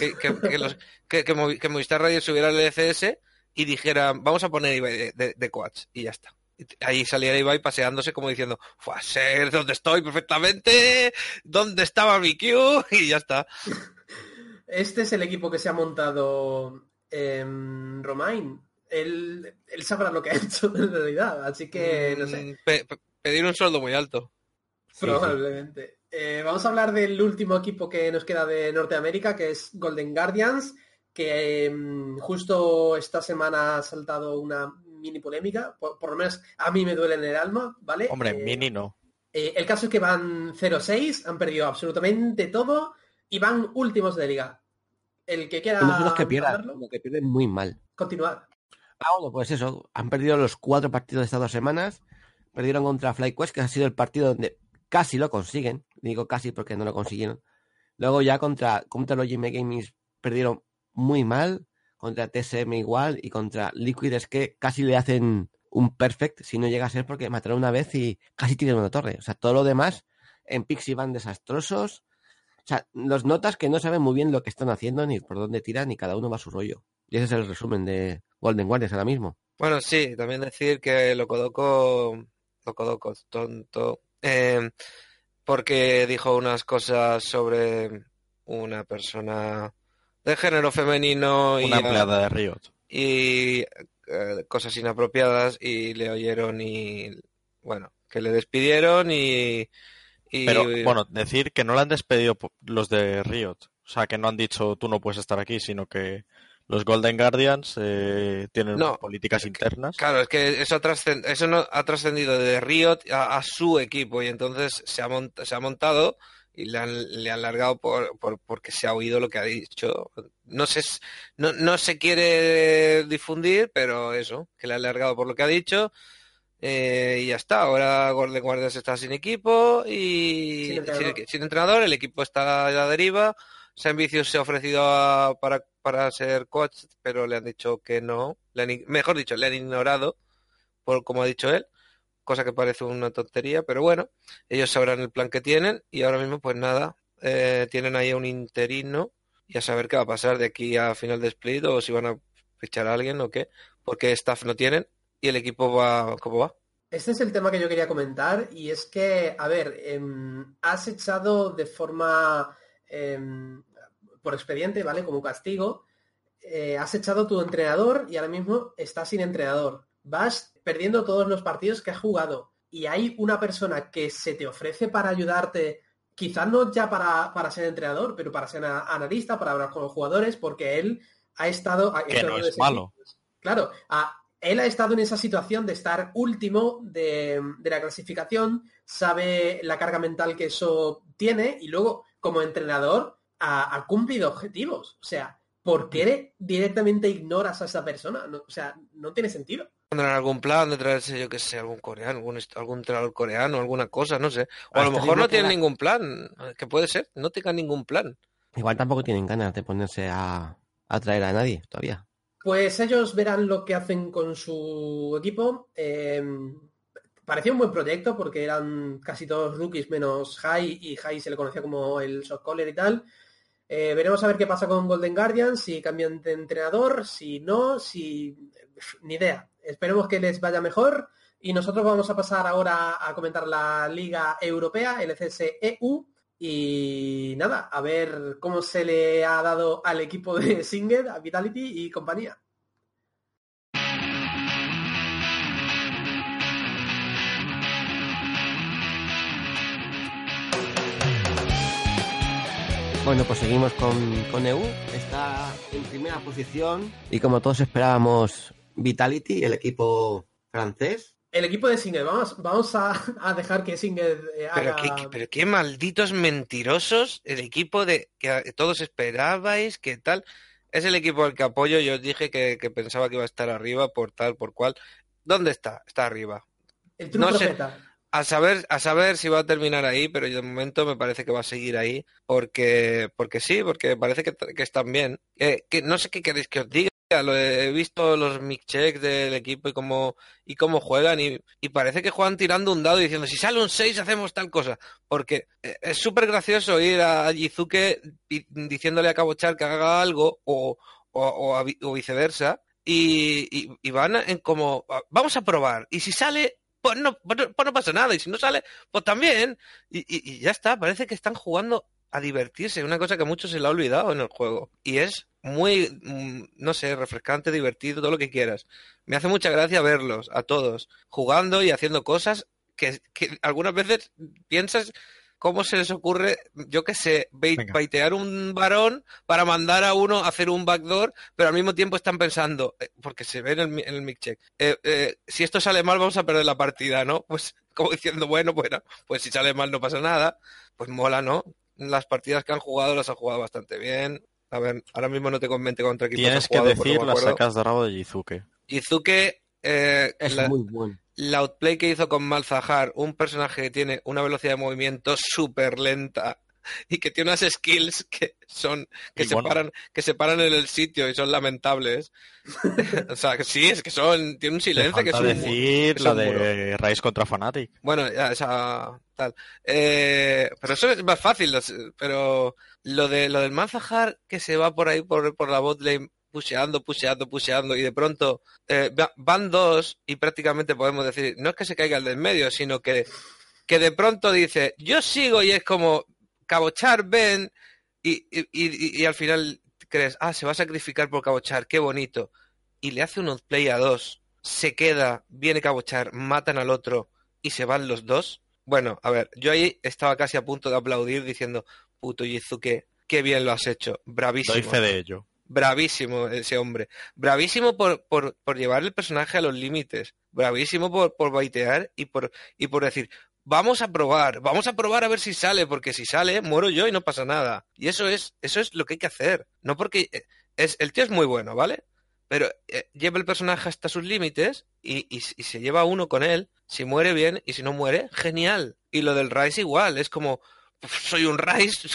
que Movistar Riders subiera a la LCS y dijera, vamos a poner Ibai de coach. Y ya está. Ahí saliera Ibai paseándose como diciendo, fue a ser donde estoy perfectamente, dónde estaba mi Q, y ya está. Este es el equipo que se ha montado Romain. Él sabrá lo que ha hecho en realidad, así que no sé. Pedir un sueldo muy alto. Probablemente. Vamos a hablar del último equipo que nos queda de Norteamérica, que es Golden Guardians, que justo esta semana ha saltado una mini polémica, por lo menos a mí me duele en el alma, ¿vale? Hombre, mini no. El caso es que van 0-6, han perdido absolutamente todo y van últimos de liga. El que quiera... No son los que pierdan, los que pierden muy mal. Continuar. Bueno, pues eso, han perdido los 4 partidos de estas 2 semanas, perdieron contra FlyQuest, que ha sido el partido donde casi lo consiguen, digo casi porque no lo consiguieron. Luego ya contra los GM Gaming perdieron muy mal, contra TSM igual y contra Liquid es que casi le hacen un perfect si no llega a ser porque mataron una vez y casi tiran una torre. O sea, todo lo demás en Pixie van desastrosos. O sea, los notas que no saben muy bien lo que están haciendo ni por dónde tiran ni cada uno va a su rollo. Y ese es el resumen de Golden Guardians ahora mismo. Bueno, sí, también decir que Locodoco tonto, porque dijo unas cosas sobre una persona de género femenino una empleada de Riot y cosas inapropiadas y le oyeron y bueno, que le despidieron pero bueno, decir que no le han despedido los de Riot, o sea que no han dicho tú no puedes estar aquí, sino que los Golden Guardians tienen políticas internas. Claro, es que eso no ha trascendido de Riot a su equipo y entonces se ha montado y le han largado porque se ha oído lo que ha dicho. No se quiere difundir, pero eso, que le han largado por lo que ha dicho y ya está. Ahora Golden Guardians está sin equipo y sin entrenador, el equipo está a la deriva. Sainvicio se ha ofrecido para ser coach, pero le han dicho que no. Mejor dicho, le han ignorado, por como ha dicho él, cosa que parece una tontería, pero bueno, ellos sabrán el plan que tienen y ahora mismo pues nada, tienen ahí un interino y a saber qué va a pasar de aquí a final de Split o si van a fichar a alguien o qué, porque staff no tienen y el equipo va como va. Este es el tema que yo quería comentar y es que, a ver, has echado de forma... por expediente, ¿vale? Como castigo, has echado tu entrenador y ahora mismo estás sin entrenador. Vas perdiendo todos los partidos que has jugado y hay una persona que se te ofrece para ayudarte, quizás no ya para ser entrenador, pero para ser analista, para hablar con los jugadores, porque él ha estado... Que no es malo. Claro, él ha estado en esa situación de estar último de la clasificación, sabe la carga mental que eso tiene y luego, como entrenador, ha cumplido objetivos. O sea, ¿por qué directamente ignoras a esa persona? No, o sea, no tiene sentido. ¿Tendrán algún plan de traerse, yo qué sé, algún coreano, algún entrenador coreano, alguna cosa, no sé? O a lo mejor no tienen ningún plan, que puede ser, no tengan ningún plan. Igual tampoco tienen ganas de ponerse a traer a nadie todavía. Pues ellos verán lo que hacen con su equipo. Parecía un buen proyecto porque eran casi todos rookies menos Jai y Jai se le conocía como el shot caller y tal. Veremos a ver qué pasa con Golden Guardians, si cambian de entrenador, si no, ni idea. Esperemos que les vaya mejor y nosotros vamos a pasar ahora a comentar la Liga Europea, el LCS-EU, y nada, a ver cómo se le ha dado al equipo de Singed, a Vitality y compañía. Bueno, pues seguimos con EU. Está en primera posición y como todos esperábamos, Vitality, el equipo francés. el equipo de Singed, vamos a dejar que Singed haga... Pero qué malditos mentirosos, el equipo de que todos esperabais, que tal. Es el equipo al que apoyo, yo os dije que pensaba que iba a estar arriba por tal, por cual. ¿Dónde está? Está arriba. El True No sé, Profeta. a saber si va a terminar ahí, pero yo de momento me parece que va a seguir ahí, porque sí, porque parece que están bien. Que no sé qué queréis que os diga, he visto los mic checks del equipo y cómo juegan, y parece que juegan tirando un dado y diciendo, si sale un 6 hacemos tal cosa, porque es súper gracioso ir a Jizuke diciéndole a Cabochar que haga algo, o viceversa, y van en como, vamos a probar, y si sale... Pues no pasa nada, y si no sale, pues también. Y ya está, parece que están jugando a divertirse, una cosa que a muchos se le ha olvidado en el juego. Y es muy, no sé, refrescante, divertido, todo lo que quieras. Me hace mucha gracia verlos, a todos, jugando y haciendo cosas que algunas veces piensas cómo se les ocurre, yo qué sé, Venga. baitear un varón para mandar a uno a hacer un backdoor, pero al mismo tiempo están pensando, porque se ve en el mic check, si esto sale mal vamos a perder la partida, ¿no? Pues como diciendo, bueno, pues si sale mal no pasa nada, pues mola, ¿no? Las partidas que han jugado las han jugado bastante bien. A ver, ahora mismo no te comente contra equipos Tienes han que jugado, porque decir no me las acuerdo. sacas de rabo de Jizuke. Izuke, Es muy bueno. la outplay que hizo con Malzahar, un personaje que tiene una velocidad de movimiento súper lenta y que tiene unas skills que Y bueno. se paran en el sitio y son lamentables. O sea, que sí, es que tiene un Te silencio que es falta un decir es la un muro. de Rise contra Fnatic. Bueno, ya, esa tal. Pero eso es más fácil, pero lo del Malzahar que se va por ahí por la bot lane pusheando y de pronto van dos y prácticamente podemos decir, no es que se caiga el del medio, sino que de pronto dice, yo sigo y es como Cabochar, ven y al final crees, se va a sacrificar por Cabochar, qué bonito. Y le hace un outplay a dos, se queda, viene Cabochar, matan al otro y se van los dos. Bueno, a ver, yo ahí estaba casi a punto de aplaudir diciendo, puto Yizuke, qué bien lo has hecho, Doy bravísimo. fe de ello. Bravísimo ese hombre. Bravísimo por llevar el personaje a los límites. Bravísimo por baitear y por decir, vamos a probar a ver si sale, porque si sale, muero yo y no pasa nada. Y eso es lo que hay que hacer. No porque el tío es muy bueno, ¿vale? Pero lleva el personaje hasta sus límites y se lleva uno con él. Si muere bien y si no muere, genial. Y lo del Rise igual, es como, soy un Rise.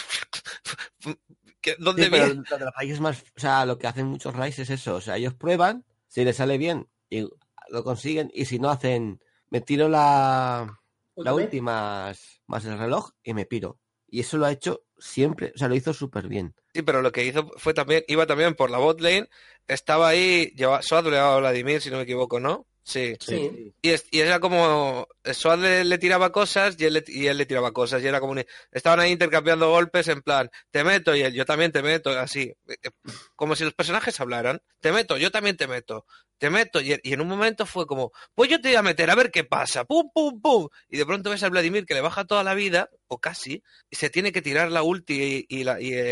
¿Dónde Sí, pero viene? lo de los países más, o sea, lo que hacen muchos Rise es eso, o sea, ellos prueban, si les sale bien y lo consiguen, y si no hacen, me tiro la Ultimate. última más el reloj y me piro. Y eso lo ha hecho siempre, o sea, lo hizo súper bien. Sí, pero lo que hizo fue también, iba también por la bot lane, estaba ahí, Sword le daba a Vladimir, si no me equivoco, ¿no? Sí. Sí. Y era como, Sword le tiraba cosas y él le tiraba cosas, y era como, estaban ahí intercambiando golpes en plan, te meto y él, yo también te meto, así, como si los personajes hablaran, te meto, yo también te meto, y en un momento fue como, pues yo te voy a meter, a ver qué pasa, pum, pum, pum, y de pronto ves a Vladimir que le baja toda la vida, o casi, y se tiene que tirar la ulti y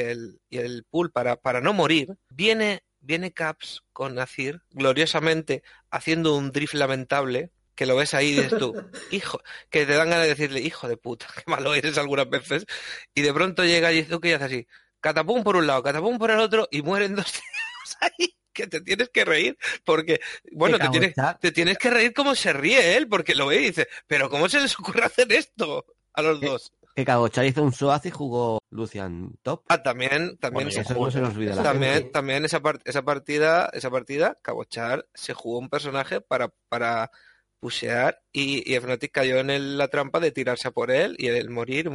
el pull para no morir, viene Caps con Azir gloriosamente haciendo un drift lamentable que lo ves ahí y dices tú, hijo, que te dan ganas de decirle, hijo de puta, qué malo eres algunas veces, y de pronto llega Yizuke y hace así, catapum por un lado, catapum por el otro, y mueren dos tíos ahí, que te tienes que reír, porque, bueno, te tienes que reír como se ríe él, porque lo ve y dice, pero ¿cómo se les ocurre hacer esto a los dos? Que Cagochar hizo un SOAZ y jugó Lucian top. También Bueno, Eso no se nos olvida la También. gente. también esa partida, Cabochar se jugó un personaje para pushear y Fnatic cayó en la trampa de tirarse a por él y el morir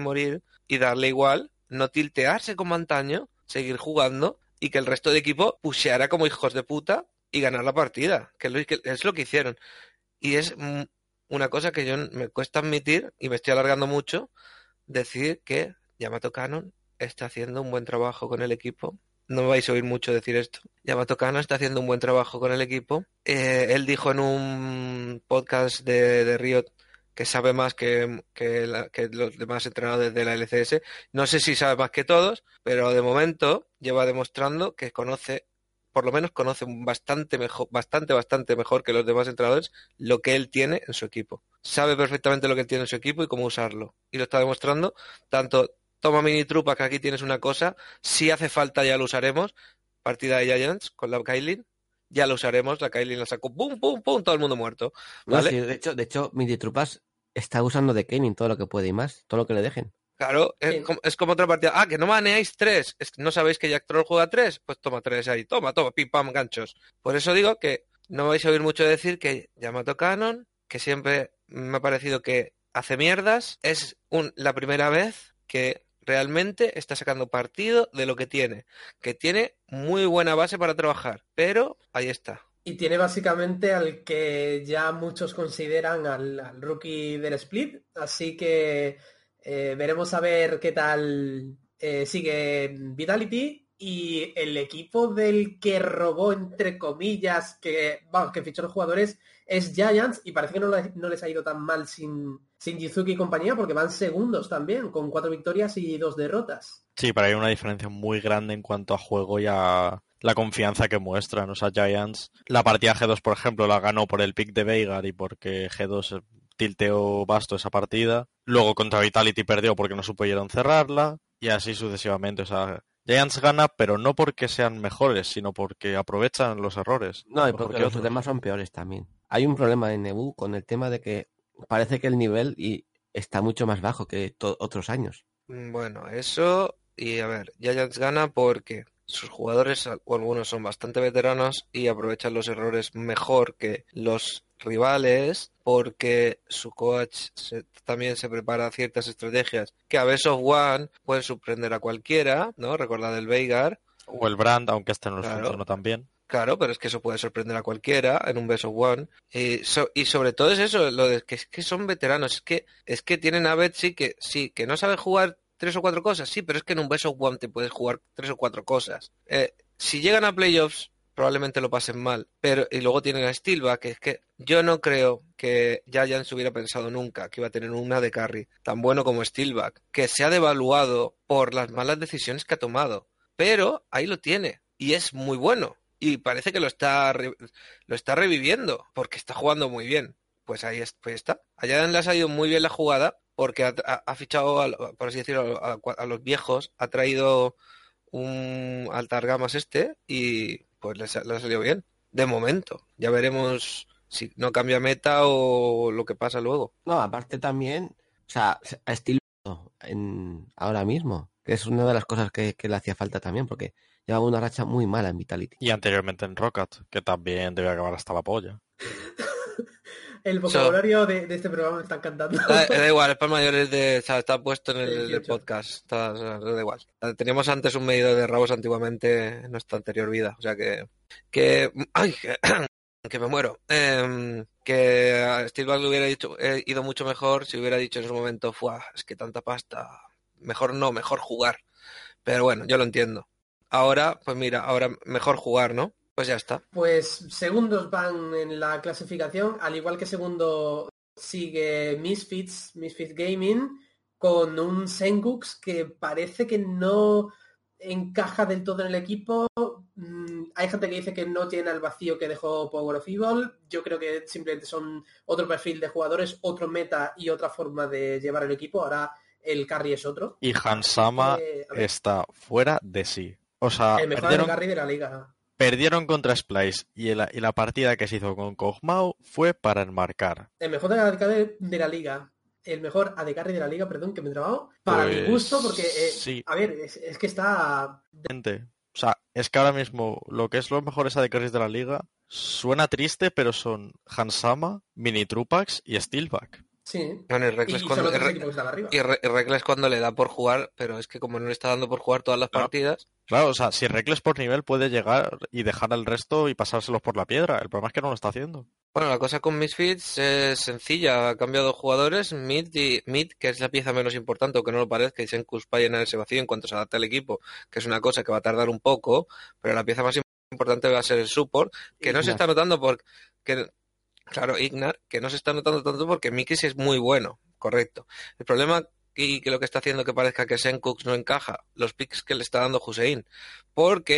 y darle igual, no tiltearse como antaño, seguir jugando y que el resto de equipo pusheara como hijos de puta y ganar la partida, que es lo que hicieron. Y es una cosa que me cuesta admitir y me estoy alargando mucho, decir que Yamato Cannon está haciendo un buen trabajo con el equipo. No me vais a oír mucho decir esto. Yamato Cannon está haciendo un buen trabajo con el equipo. Él dijo en un podcast de Riot que sabe más que los demás entrenadores de la LCS. No sé si sabe más que todos, pero de momento lleva demostrando que conoce por lo menos conoce bastante mejor que los demás entrenadores lo que él tiene en su equipo. Sabe perfectamente lo que él tiene en su equipo y cómo usarlo. Y lo está demostrando. Tanto, toma mini trupa, que aquí tienes una cosa. Si hace falta ya lo usaremos. Partida de Giants con la Kailin. Ya lo usaremos. La Kailin la sacó. ¡Pum, pum, pum! Todo el mundo muerto. ¿Vale? No, sí, de hecho, Midi Trupas está usando de Kayn todo lo que puede y más. Todo lo que le dejen. Claro, es como otra partida. Que no maneáis 3. ¿No sabéis que Jack Troll juega 3? Pues toma 3 ahí. Toma, pim, pam, ganchos. Por eso digo que no vais a oír mucho decir que Yamato Cannon, que siempre me ha parecido que hace mierdas, es la primera vez que realmente está sacando partido de lo que tiene. Que tiene muy buena base para trabajar. Pero ahí está. Y tiene básicamente al que ya muchos consideran al rookie del split. Así que... veremos a ver qué tal sigue Vitality y el equipo del que robó, entre comillas, que fichó los jugadores es Giants y parece que no les ha ido tan mal sin Jizuki y compañía porque van segundos también, con 4 victorias y 2 derrotas. Sí, pero hay una diferencia muy grande en cuanto a juego y a la confianza que muestran. O sea, Giants, la partida G2, por ejemplo, la ganó por el pick de Veigar y porque G2 tilteó basto esa partida. Luego contra Vitality perdió porque no supieron cerrarla y así sucesivamente. O sea, Giants gana, pero no porque sean mejores, sino porque aprovechan los errores. No, y porque los demás son peores también. Hay un problema en EBU con el tema de que parece que el nivel está mucho más bajo que otros años. Bueno, eso... Y a ver, Giants gana porque sus jugadores o algunos son bastante veteranos y aprovechan los errores mejor que los rivales, porque su coach también se prepara ciertas estrategias que a Best of One pueden sorprender a cualquiera, ¿no? Recordad el Veigar. O el Brand, aunque este no les funcionó tan bien. Claro, pero es que eso puede sorprender a cualquiera en un Best of One. Y sobre todo es eso, lo de que es que son veteranos, es que tienen a Betsy que sí, que no sabe jugar 3 o 4 cosas, sí, pero es que en un Best of One te puedes jugar 3 o 4 cosas. Si llegan a playoffs, probablemente lo pasen mal, y luego tienen a Steelback, que es que yo no creo que Giants hubiera pensado nunca que iba a tener un AD Carry tan bueno como Steelback, que se ha devaluado por las malas decisiones que ha tomado, pero ahí lo tiene, y es muy bueno, y parece que lo está reviviendo, porque está jugando muy bien. Pues ahí está. A Giants le ha salido muy bien la jugada, porque ha fichado, por así decirlo, a los viejos, ha traído un altar gamas y pues le ha salido bien. De momento. Ya veremos si no cambia meta o lo que pasa luego. No, aparte también, o sea, a estilo ahora mismo, que es una de las cosas que le hacía falta también, porque llevaba una racha muy mala en Vitality. Y anteriormente en Rocket, que también debe acabar hasta la polla. El vocabulario de este programa me está encantando. Da igual, es para mayores está puesto en el podcast. Da igual. Teníamos antes un medidor de rabos antiguamente en nuestra anterior vida. O sea que me muero. Que Steelback le hubiera ido mucho mejor si hubiera dicho en su momento, es que tanta pasta, mejor no, mejor jugar. Pero bueno, yo lo entiendo. Ahora, pues mira, mejor jugar, ¿no? Pues ya está. Pues segundos van en la clasificación, al igual que segundo sigue Misfits Gaming, con un Senkux que parece que no encaja del todo en el equipo. Hay gente que dice que no tiene el vacío que dejó Power of Evil. Yo creo que simplemente son otro perfil de jugadores, otro meta y otra forma de llevar el equipo. Ahora el carry es otro. Y Hansama está fuera de sí. O sea, el mejor carry de la liga. Perdieron contra Splice y la partida que se hizo con Kog'Maw fue para enmarcar. El mejor AD de la liga. El mejor AD carry de la liga, perdón, que me he trabado. Para mi gusto, porque, sí. A ver, es que está... O sea, es que ahora mismo lo que es los mejores AD carries de la liga suena triste, pero son Hansama, Mini Trupax y Steelback. Sí. Bueno, y Reckless cuando le da por jugar, pero es que como no le está dando por jugar todas las partidas... Claro, o sea, si Reckless por nivel puede llegar y dejar al resto y pasárselos por la piedra. El problema es que no lo está haciendo. Bueno, la cosa con Misfits es sencilla. Ha cambiado jugadores, Mid, que es la pieza menos importante, aunque no lo parezca, y Senkus va a llenar ese vacío en cuanto se adapte al equipo, que es una cosa que va a tardar un poco, pero la pieza más importante va a ser el support, que no se está notando porque... Claro, Ignar, que no se está notando tanto porque Mikis es muy bueno, correcto. El problema y que lo que está haciendo que parezca que Senkux no encaja, los picks que le está dando Hussein, porque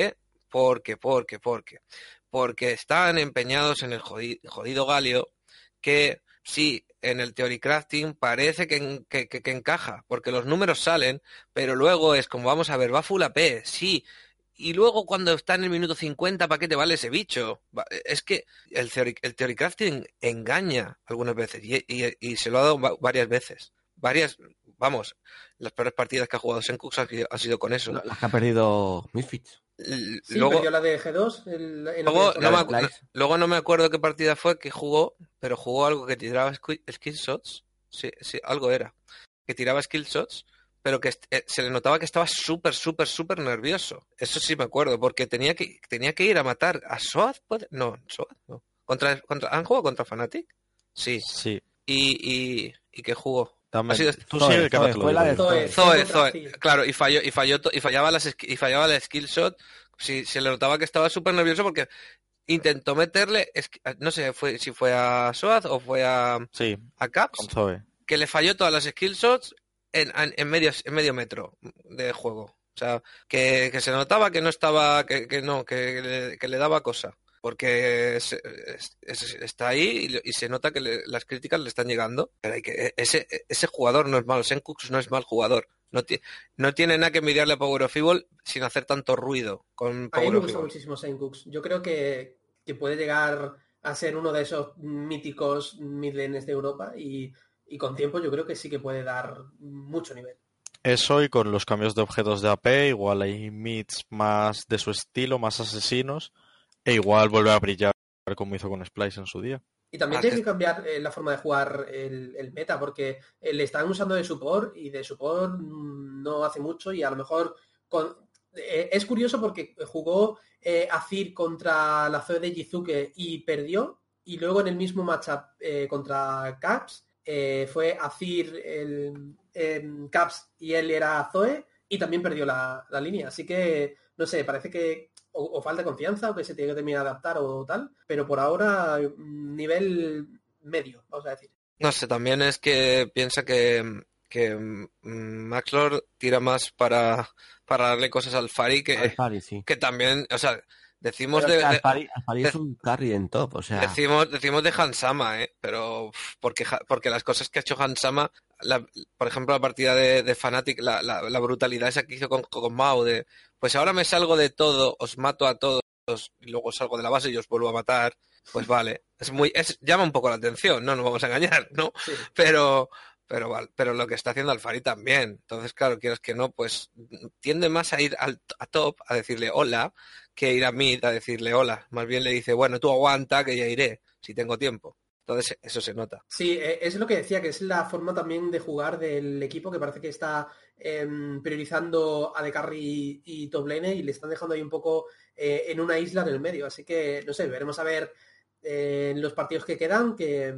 Porque están empeñados en el jodido Galio, que sí, en el Theory Crafting parece que encaja, porque los números salen, pero luego es como, vamos a ver, va full AP, sí, y luego cuando está en el minuto 50, ¿para qué te vale ese bicho? Es que el Theory Crafting engaña algunas veces, y se lo ha dado varias veces. Vamos, las peores partidas que ha jugado Sencux han sido con eso. Las que ha perdido Misfits. Sí, Luego, perdió la de G2 en la luego, primera no jornada. luego no me acuerdo qué partida fue que jugó, pero jugó algo que tiraba skill shots. Sí, algo era. Que tiraba skill shots, pero que se le notaba que estaba súper, súper, súper nervioso. Eso sí me acuerdo, porque tenía que ir a matar a Soaz. No, Soaz no. ¿Han jugado contra Fnatic? Sí. Sí. ¿Y qué jugó? También. Ha sido Tú sigue que no te lo fue la digo de yo. Zoe, claro, y fallaba la skill shot. Se le notaba que estaba súper nervioso porque intentó meterle, no sé si fue a Soaz o fue a Sí, Caps, con Zoe. que le falló todas las skill shots en medio metro de juego. O sea, que se notaba que no estaba, que le daba cosa. Porque está ahí y se nota que las críticas le están llegando. Pero ese jugador no es malo. Sencux no es mal jugador. No tiene nada que envidiarle a Power of Evil sin hacer tanto ruido con A mí Power me of gusta Evil. muchísimo Sencux. Yo creo que puede llegar a ser uno de esos míticos midlanes de Europa y con tiempo yo creo que sí que puede dar mucho nivel. Eso y con los cambios de objetos de AP, igual hay mids más de su estilo, más asesinos, e igual vuelve a brillar como hizo con Splice en su día. Y también tiene que cambiar la forma de jugar el meta, porque le están usando de support y de support no hace mucho y a lo mejor es curioso porque jugó Azir contra la Zoe de Jizuke y perdió, y luego en el mismo matchup contra Caps fue Azir Caps y él era Zoe y también perdió la línea, así que no sé, parece que o falta confianza o que se tiene que terminar de adaptar o tal, pero por ahora nivel medio, vamos a decir. No sé, también es que piensa que Maxlord tira más para darle cosas al Fari Alfari, sí. que también, o sea, decimos Pero es que Alfari es un carry en top, o sea. decimos de Hansama, pero porque las cosas que ha hecho Hansama, por ejemplo, la partida de Fnatic, la brutalidad esa que hizo con Mao, de pues ahora me salgo de todo, os mato a todos y luego salgo de la base y os vuelvo a matar, pues vale, llama un poco la atención, no nos vamos a engañar, ¿no? Sí. Pero vale, pero lo que está haciendo Alfari también. Entonces, claro, quieres que no, pues tiende más a ir a top a decirle hola que ir a mid a decirle hola. Más bien le dice, bueno, tú aguanta que ya iré, si tengo tiempo. Entonces, eso se nota. Sí, es lo que decía, que es la forma también de jugar del equipo, que parece que está priorizando a de carry y top lane y le están dejando ahí un poco en una isla en el medio. Así que, no sé, veremos a ver en los partidos que quedan, que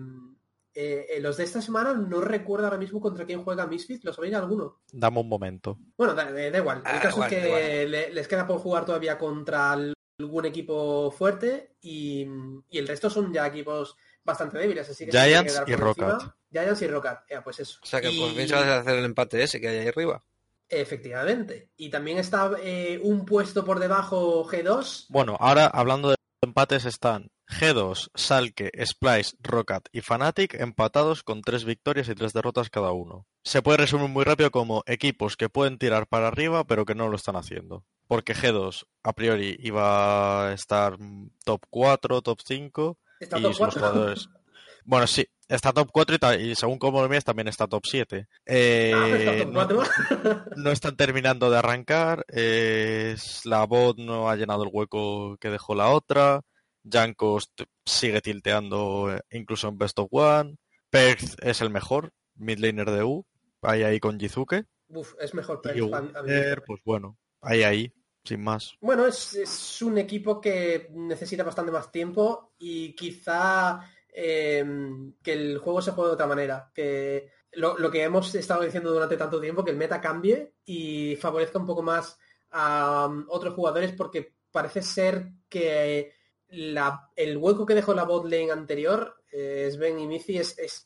los de esta semana no recuerdo ahora mismo contra quién juega Misfits, ¿lo sabéis alguno? Dame un momento. Bueno, da igual. El caso igual, es que les queda por jugar todavía contra algún equipo fuerte y el resto son ya equipos bastante débiles, así que Giants se tiene que y quedar por Rocket. encima. Giants y Rocket, pues eso. O sea que por fin se va a hacer el empate ese que hay ahí arriba. Efectivamente. Y también está un puesto por debajo G2. Bueno, ahora hablando de empates están G2, Salke, Splice, Rocket y Fnatic empatados con 3 victorias y 3 derrotas cada uno. Se puede resumir muy rápido como equipos que pueden tirar para arriba pero que no lo están haciendo. Porque G2 a priori iba a estar top 4, top 5 Está y top los 4. jugadores... Bueno, sí, está top 4 y según como lo mires también está top 7. Está top 4. No están terminando de arrancar, la bot no ha llenado el hueco que dejó la otra, Jankos sigue tilteando incluso en Best of One, Perth es el mejor, mid laner de U, ahí con Jizuke, Uf, es mejor y Perth, pues bueno, ahí, sin más. Bueno, es un equipo que necesita bastante más tiempo y quizá que el juego se juegue de otra manera. Que lo que hemos estado diciendo durante tanto tiempo, que el meta cambie y favorezca un poco más a otros jugadores, porque parece ser que el hueco que dejó la bot lane anterior, Sven y Mizi, es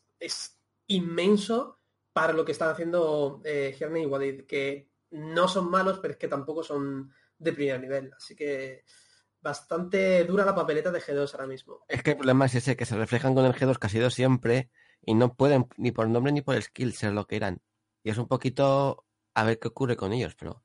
inmenso para lo que están haciendo Herne y Wadid, que no son malos, pero es que tampoco son de primer nivel. Así que bastante dura la papeleta de G2 ahora mismo. Es que el problema es ese, que se reflejan con el G2 que ha sido siempre y no pueden ni por nombre ni por skill ser lo que eran. Y es un poquito a ver qué ocurre con ellos, pero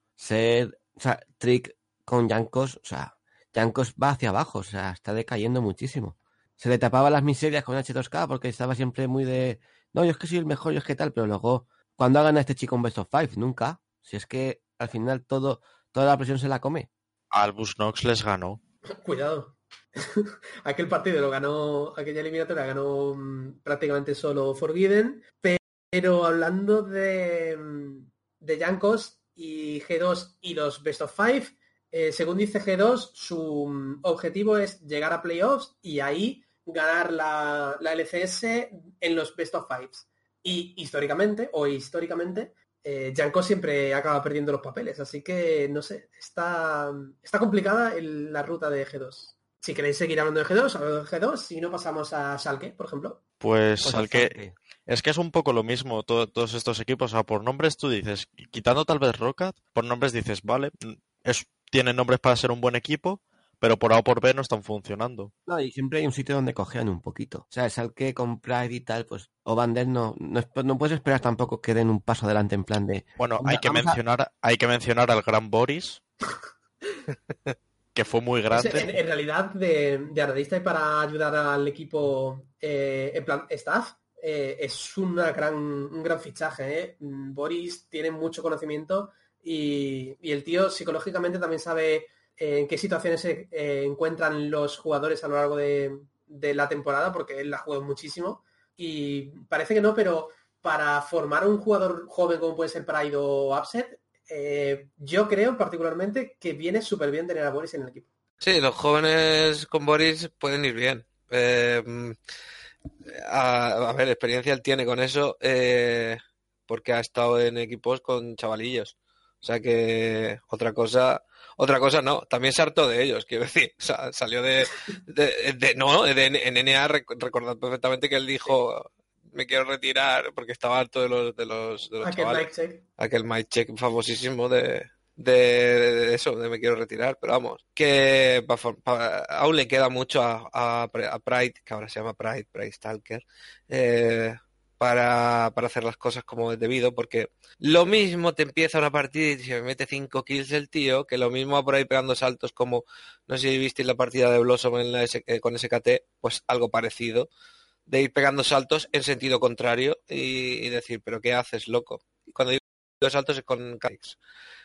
Trick con Jankos, o sea, Jankos va hacia abajo, o sea, está decayendo muchísimo. Se le tapaba las miserias con H2K porque estaba siempre muy de, no, yo es que soy el mejor, yo es que tal, pero luego, ¿cuándo ha ganado este chico un Best of Five? Nunca. Si es que al final toda la presión se la come. Albus Nox les ganó. Cuidado. Aquel partido lo ganó, aquella eliminatoria ganó prácticamente solo Forbidden, pero hablando de Jankos y G2 y los Best of Five, según dice G2, su objetivo es llegar a playoffs y ahí ganar la LCS en los Best of Fives. Y históricamente, Jankos siempre acaba perdiendo los papeles, así que no sé, está complicada la ruta de G2. Si queréis seguir hablando de G2, hablando de G2, si no pasamos a Schalke, por ejemplo. Pues Schalke, es que es un poco lo mismo todos estos equipos. O sea, por nombres tú dices, quitando tal vez Rocket, por nombres dices, vale, tienen nombres para ser un buen equipo, pero por A o por B no están funcionando. No, y siempre hay un sitio donde cojean un poquito. O sea, es al que con Pride y tal, pues Ovander no puedes esperar tampoco que den un paso adelante en plan de... Bueno, hay que mencionar al gran Boris, que fue muy grande. En realidad, de analista y para ayudar al equipo en plan staff, es un gran fichaje. Boris tiene mucho conocimiento y el tío psicológicamente también sabe en qué situaciones se encuentran los jugadores a lo largo de la temporada, porque él la juega muchísimo y parece que no, pero para formar un jugador joven como puede ser Pride o Upset, yo creo particularmente que viene súper bien tener a Boris en el equipo. Sí, los jóvenes con Boris pueden ir bien. A ver, experiencia él tiene con eso, porque ha estado en equipos con chavalillos. O sea que otra cosa no, también se hartó de ellos, quiero decir. O sea, salió en NA, recordad perfectamente que él dijo, me quiero retirar porque estaba harto de los chavales. Aquel mic check famosísimo de eso, de me quiero retirar, pero vamos, que aún le queda mucho a Pride, que ahora se llama Pride Stalker, para hacer las cosas como es debido, porque lo mismo te empieza una partida y se me mete 5 kills el tío, que lo mismo va por ahí pegando saltos como, no sé si visteis la partida de Blossom con SKT, pues algo parecido, de ir pegando saltos en sentido contrario y decir, pero ¿qué haces, loco? Y cuando digo saltos es con Kix.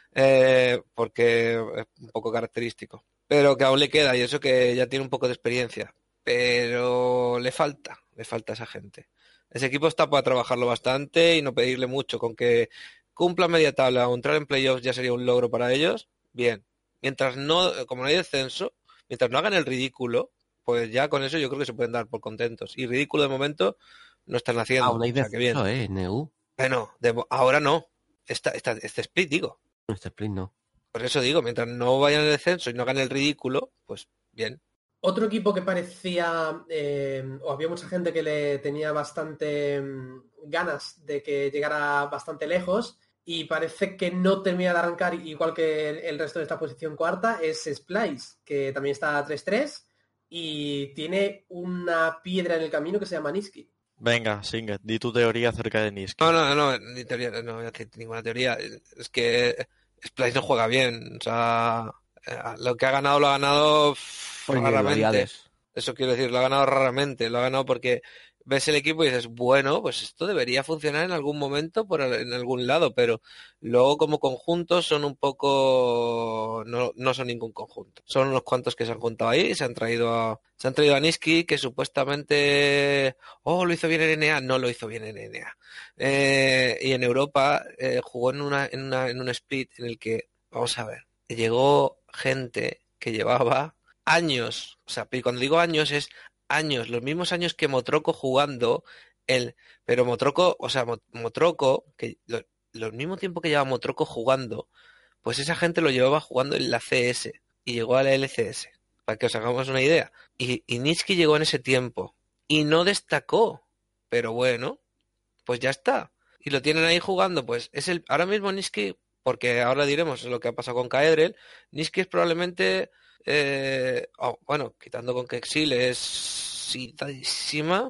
Porque es un poco característico, pero que aún le queda, y eso que ya tiene un poco de experiencia, pero le falta a esa gente. Ese equipo está para trabajarlo bastante y no pedirle mucho, con que cumpla media tabla o entrar en playoffs ya sería un logro para ellos, bien. Mientras no, como no hay descenso, mientras no hagan el ridículo, pues ya con eso yo creo que se pueden dar por contentos, y ridículo de momento no están haciendo. Aún hay descenso, NU. Bueno, ahora no, este split digo. Este split no. Por eso digo, mientras no vayan al descenso y no hagan el ridículo, pues bien. Otro equipo que parecía, o había mucha gente que le tenía bastante ganas de que llegara bastante lejos y parece que no termina de arrancar igual que el resto de esta posición cuarta, es Splice, que también está a 3-3 y tiene una piedra en el camino que se llama Niski. Venga, Singet, di tu teoría acerca de Niski. No, ni teoría, no voy a decir ninguna teoría. Es que Splice no juega bien. O sea, lo que ha ganado lo ha ganado raramente. Eso quiero decir, lo ha ganado raramente. Lo ha ganado porque ves el equipo y dices, bueno, pues esto debería funcionar en algún momento en algún lado, pero luego como conjunto son un poco... No son ningún conjunto. Son unos cuantos que se han juntado ahí y se han traído a Niski, que supuestamente lo hizo bien en NA. No lo hizo bien en NA. Y en Europa jugó en un split en el que, vamos a ver, llegó gente que llevaba años, o sea, cuando digo años es años, los mismos años que Motroco jugando pero Motroco, o sea, Motroco, que lo mismo tiempo que lleva Motroco jugando, pues esa gente lo llevaba jugando en la CS y llegó a la LCS, para que os hagamos una idea. Y Niski llegó en ese tiempo y no destacó, pero bueno, pues ya está. Y lo tienen ahí jugando, pues ahora mismo Niski porque ahora diremos lo que ha pasado con Kaedrel, Niski es probablemente, bueno, quitando con que Exil es citadísima,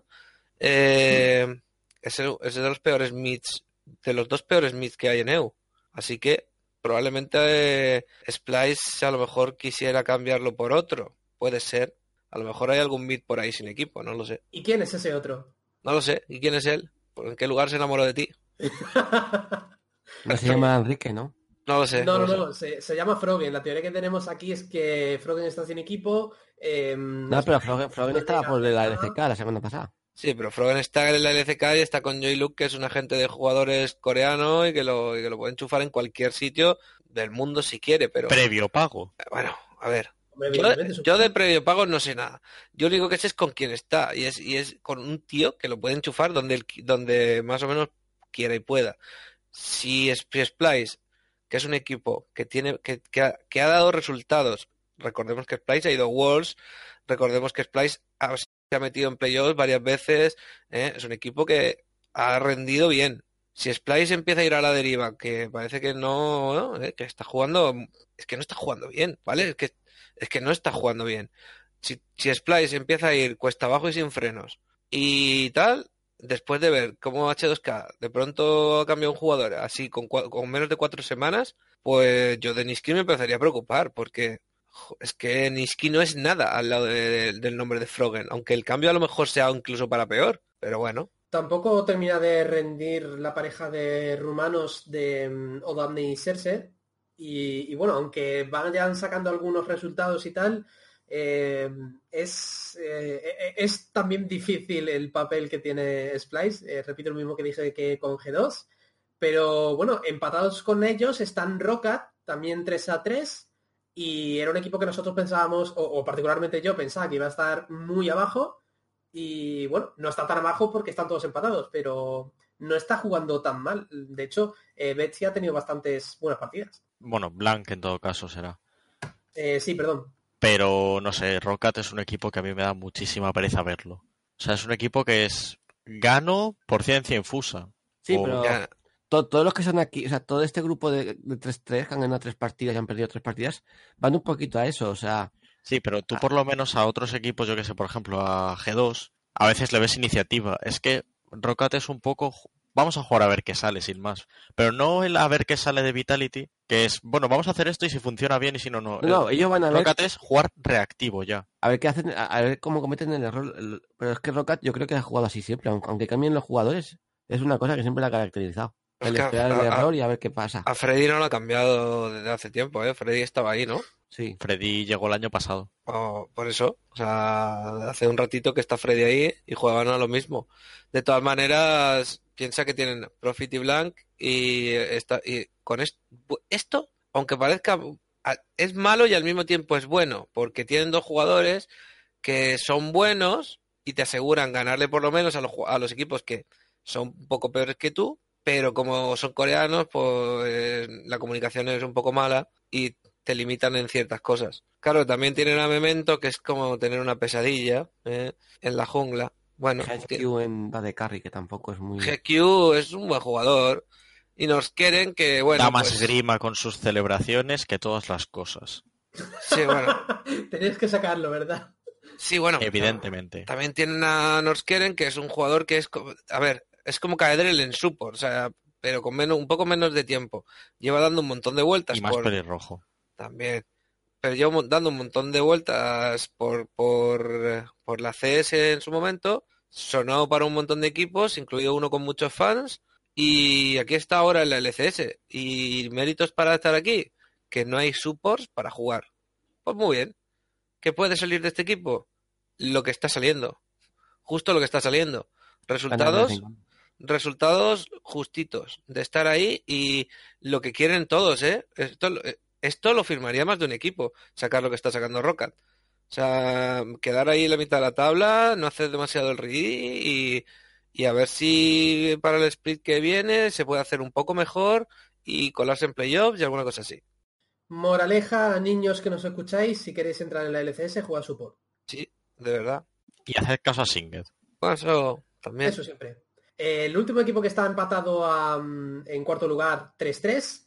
es de los peores mids, de los 2 peores mids que hay en EU. Así que probablemente Splice a lo mejor quisiera cambiarlo por otro. Puede ser. A lo mejor hay algún mid por ahí sin equipo, no lo sé. ¿Y quién es ese otro? No lo sé. ¿Y quién es él? ¿En qué lugar se enamoró de ti? No se llama Enrique, ¿no? No lo sé. No, se llama Froggen. La teoría que tenemos aquí es que Froggen está sin equipo. No, pero Froggen estaba por la LCK la semana pasada. Sí, pero Froggen está en la LCK y está con Joy Luke, que es un agente de jugadores coreano y que lo puede enchufar en cualquier sitio del mundo si quiere, pero... Previo pago. Bueno, a ver. Hombre, Yo evidentemente, de previo pago no sé nada. Yo lo único que sé es con quién está y es con un tío que lo puede enchufar donde más o menos quiera y pueda. Si Splice, que es un equipo que tiene que ha dado resultados, recordemos que Splice ha ido a Worlds, recordemos que Splice se ha metido en playoffs varias veces, es un equipo que ha rendido bien. Si Splice empieza a ir a la deriva, que parece que no, que está jugando, es que no está jugando bien, ¿vale? Es que no está jugando bien. Si Splice empieza a ir cuesta abajo y sin frenos y tal, después de ver cómo H2K de pronto ha cambiado un jugador así con menos de 4 semanas, pues yo de Niski me empezaría a preocupar, porque es que Niski no es nada al lado del nombre de Froggen, aunque el cambio a lo mejor sea incluso para peor, pero bueno. tampoco termina de rendir la pareja de rumanos de Odamne y Serse. Y bueno, aunque vayan sacando algunos resultados y tal, es también difícil el papel que tiene Splice. Repito lo mismo que dije que con G2. Pero bueno, empatados con ellos están Roccat, también 3-3. Y era un equipo que nosotros pensábamos, o particularmente yo pensaba que iba a estar muy abajo. Y bueno, no está tan abajo porque están todos empatados, pero no está jugando tan mal. De hecho, Betsy ha tenido bastantes buenas partidas. Bueno, Blanc en todo caso será. Sí, perdón. Pero no sé, Roccat es un equipo que a mí me da muchísima pereza verlo. O sea, es un equipo que es gano por ciencia infusa. Sí, O- pero Ya, todos los que son aquí, o sea, todo este grupo de 3-3 que han ganado 3 partidas y han perdido 3 partidas, van un poquito a eso, o sea, Sí, pero tú por lo menos a otros equipos, yo que sé, por ejemplo a G2, a veces le ves iniciativa. Es que Roccat es un poco... Vamos a jugar a ver qué sale, sin más. Pero no el a ver qué sale de Vitality, que es, bueno, vamos a hacer esto y si funciona bien y si no, no. no, ellos van a ver Roccat es jugar reactivo ya. qué hacen, a ver cómo cometen el error. Pero es que Roccat yo creo que ha jugado así siempre, aunque cambien los jugadores. Es una cosa que siempre la ha caracterizado. es El que esperar el error y a ver qué pasa. a Freddy no lo ha cambiado desde hace tiempo, ¿eh? Freddy estaba ahí, ¿no? Sí. Freddy llegó el año pasado. Por eso, o sea, hace un ratito que está Freddy ahí y juegan a lo mismo. De todas maneras, piensa que tienen Profit y Blanc y con esto, aunque parezca, es malo y al mismo tiempo es bueno, porque tienen 2 jugadores que son buenos y te aseguran ganarle por lo menos a los equipos que son un poco peores que tú, pero como son coreanos, pues la comunicación es un poco mala y te limitan en ciertas cosas. Claro, también tienen a Memento, que es como tener una pesadilla en la jungla. Bueno, HQ en la de Carry, que tampoco es muy... GQ es un buen jugador y nos quieren que, bueno, Da más pues, grima con sus celebraciones que todas las cosas. sí, bueno, Tenías que sacarlo, ¿verdad? sí, bueno, Evidentemente. también tienen a Norskeren, que es un jugador que es, a ver, es como Kaedrel en support, o sea, pero con un poco menos de tiempo. Lleva dando un montón de vueltas Y más pelirrojo. también, pero lleva dando un montón de vueltas por la CS en su momento. Sonó para un montón de equipos, incluido uno con muchos fans, y aquí está ahora en la LCS. Y méritos para estar aquí, que no hay supports para jugar. Pues muy bien. ¿Qué puede salir de este equipo? Lo que está saliendo. Justo lo que está saliendo. Resultados justitos de estar ahí y lo que quieren todos, ¿eh? Esto lo firmaría más de un equipo, sacar lo que está sacando Roccat. O sea, quedar ahí en la mitad de la tabla, no hacer demasiado el y a ver si para el split que viene se puede hacer un poco mejor y colarse en playoffs y alguna cosa así. Moraleja, niños que nos escucháis, si queréis entrar en la LCS, juega support. Sí, de verdad. Y hacer caso a Singed. Bueno, eso también. Eso siempre. El último equipo que está empatado en cuarto lugar, 3-3,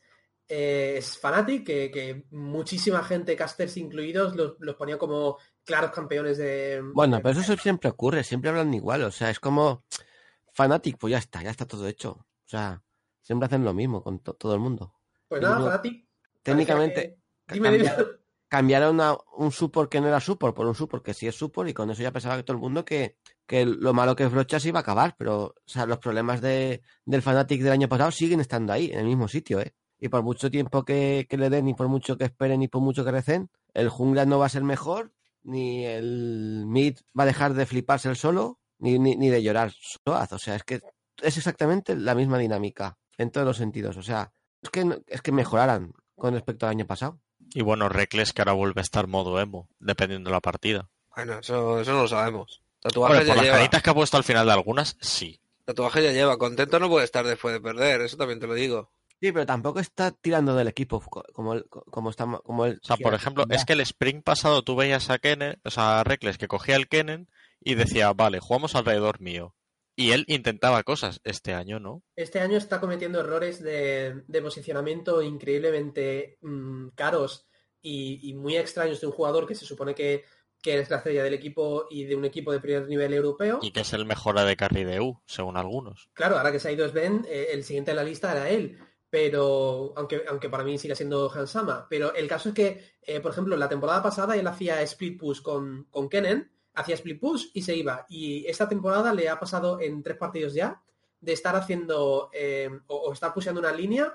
es Fnatic, que muchísima gente, casters incluidos, los ponía como claros campeones de... Bueno, pero eso siempre ocurre, siempre hablan igual, o sea, es como Fnatic, pues ya está todo hecho. O sea, siempre hacen lo mismo con todo el mundo. Pues nada, Incluso, Fnatic... técnicamente, Dime. cambiaron a un support que no era support por un support que sí es support, y con eso ya pensaba que todo el mundo que lo malo que es Brochas iba a acabar, pero o sea, los problemas del Fnatic del año pasado siguen estando ahí, en el mismo sitio, ¿eh? Y por mucho tiempo que le den, y por mucho que esperen, y por mucho que recen, el jungla no va a ser mejor, ni el mid va a dejar de fliparse el solo, ni de llorar Soaz. O sea, es que es exactamente la misma dinámica en todos los sentidos. O sea, es que mejoraran con respecto al año pasado. Y bueno, Reckless que ahora vuelve a estar modo emo, dependiendo de la partida. Bueno, eso no lo sabemos. Hombre, por las caritas que ha puesto al final de algunas, sí. Tatuaje ya lleva. Contento no puede estar después de perder, eso también te lo digo. Sí, pero tampoco está tirando del equipo como él. O sea, por ejemplo, es que el sprint pasado tú veías a Kennen, o sea, a Reckless que cogía el Kennen y decía, vale, jugamos alrededor mío. Y él intentaba cosas. Este año no. Este año está cometiendo errores de posicionamiento increíblemente caros y muy extraños de un jugador que se supone que es la estrella del equipo y de un equipo de primer nivel europeo. Y que es el mejor AD Carry de EU, según algunos. Claro, ahora que se ha ido Sven, el siguiente en la lista era él. Pero, aunque para mí sigue siendo Hansama. Pero el caso es que, por ejemplo, la temporada pasada él hacía split push con Kennen, hacía split push y se iba. Y esta temporada le ha pasado en 3 partidos ya de estar haciendo o estar pusheando una línea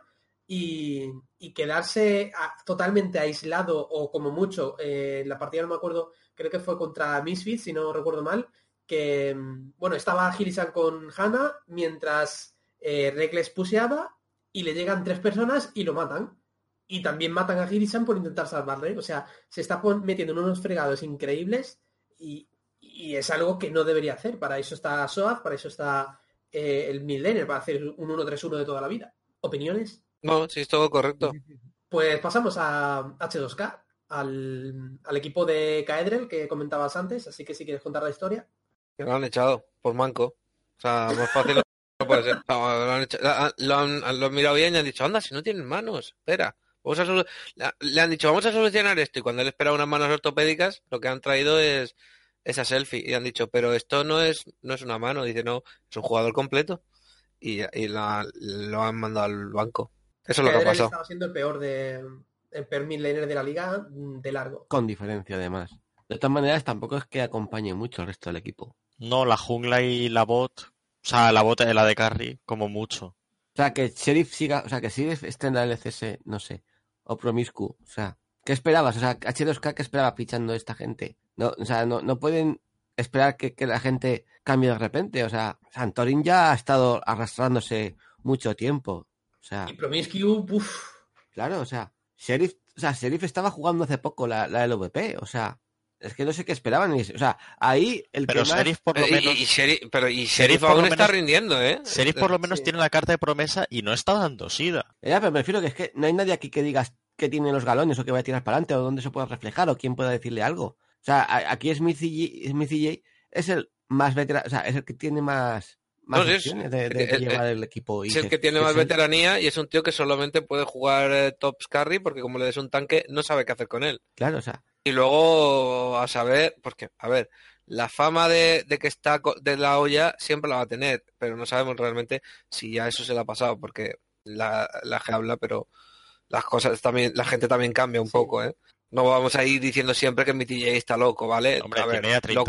y quedarse totalmente aislado, o como mucho, la partida no me acuerdo, creo que fue contra Misfits, si no recuerdo mal, que, bueno, estaba Gilisan con Hanna mientras Reckless pusheaba, y le llegan 3 personas y lo matan. Y también matan a Gilisan por intentar salvarle. O sea, se está metiendo en unos fregados increíbles y es algo que no debería hacer. Para eso está Soaz, para eso está el midlaner, para hacer un 1-3-1 de toda la vida. ¿Opiniones? No, sí, es todo correcto. Pues pasamos a H2K, al equipo de Caedrel que comentabas antes. Así que si quieres contar la historia. Que lo han echado por manco. O sea, más fácil no puede ser. No, lo han mirado bien y han dicho, anda, si no tienen manos, espera. Le han dicho, vamos a solucionar esto. Y cuando él espera unas manos ortopédicas, lo que han traído es esa selfie. Y han dicho, pero esto no es una mano. Dice, no, es un jugador completo. Y lo han mandado al banco. Eso es lo que ha pasado. Estaba siendo el peor midlaner de la liga de largo. Con diferencia, además. De todas maneras, tampoco es que acompañe mucho al resto del equipo. No, la jungla y la bot. O sea, la bot es la de carry, como mucho. O sea, que Sheriff siga, o sea, que Sheriff esté en la LCS, no sé, o Promiscu, o sea, ¿qué esperabas? O sea, H2K, ¿qué esperaba fichando esta gente? No, o sea, no pueden esperar que la gente cambie de repente, o sea, Santorin ya ha estado arrastrándose mucho tiempo, o sea... Y Promiscu, uff. Claro, o sea, Sheriff estaba jugando hace poco la LVP, o sea... Es que no sé qué esperaban. O sea, ahí el pero que más... Sheriff por lo menos... Sheriff aún está rindiendo, ¿eh? Sheriff por lo menos tiene la carta de promesa y no está dando sida. Ya, pero me refiero que es que no hay nadie aquí que digas que tiene los galones o que vaya a tirar para adelante o dónde se pueda reflejar o quién pueda decirle algo. O sea, aquí Smith y J es el más veterano, o sea, es el que tiene más opciones de llevar el equipo. Es el que tiene más veteranía y es un tío que solamente puede jugar tops carry porque como le des un tanque no sabe qué hacer con él. Claro, o sea... Y luego a saber, porque, a ver, la fama de que está de la olla siempre la va a tener, pero no sabemos realmente si ya eso se le ha pasado, porque la que habla, pero las cosas también, la gente también cambia un poco, ¿eh? No vamos a ir diciendo siempre que mi TJ está loco, ¿vale? Hombre, a ver, tiene ya 30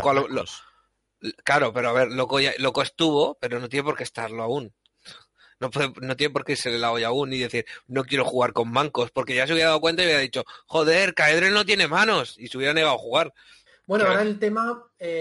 claro, pero a ver, loco estuvo, pero no tiene por qué estarlo aún. No tiene por qué irse la olla aún y decir, no quiero jugar con mancos, porque ya se hubiera dado cuenta y hubiera dicho, joder, Caedrel no tiene manos, y se hubiera negado a jugar. Bueno, ahora el tema,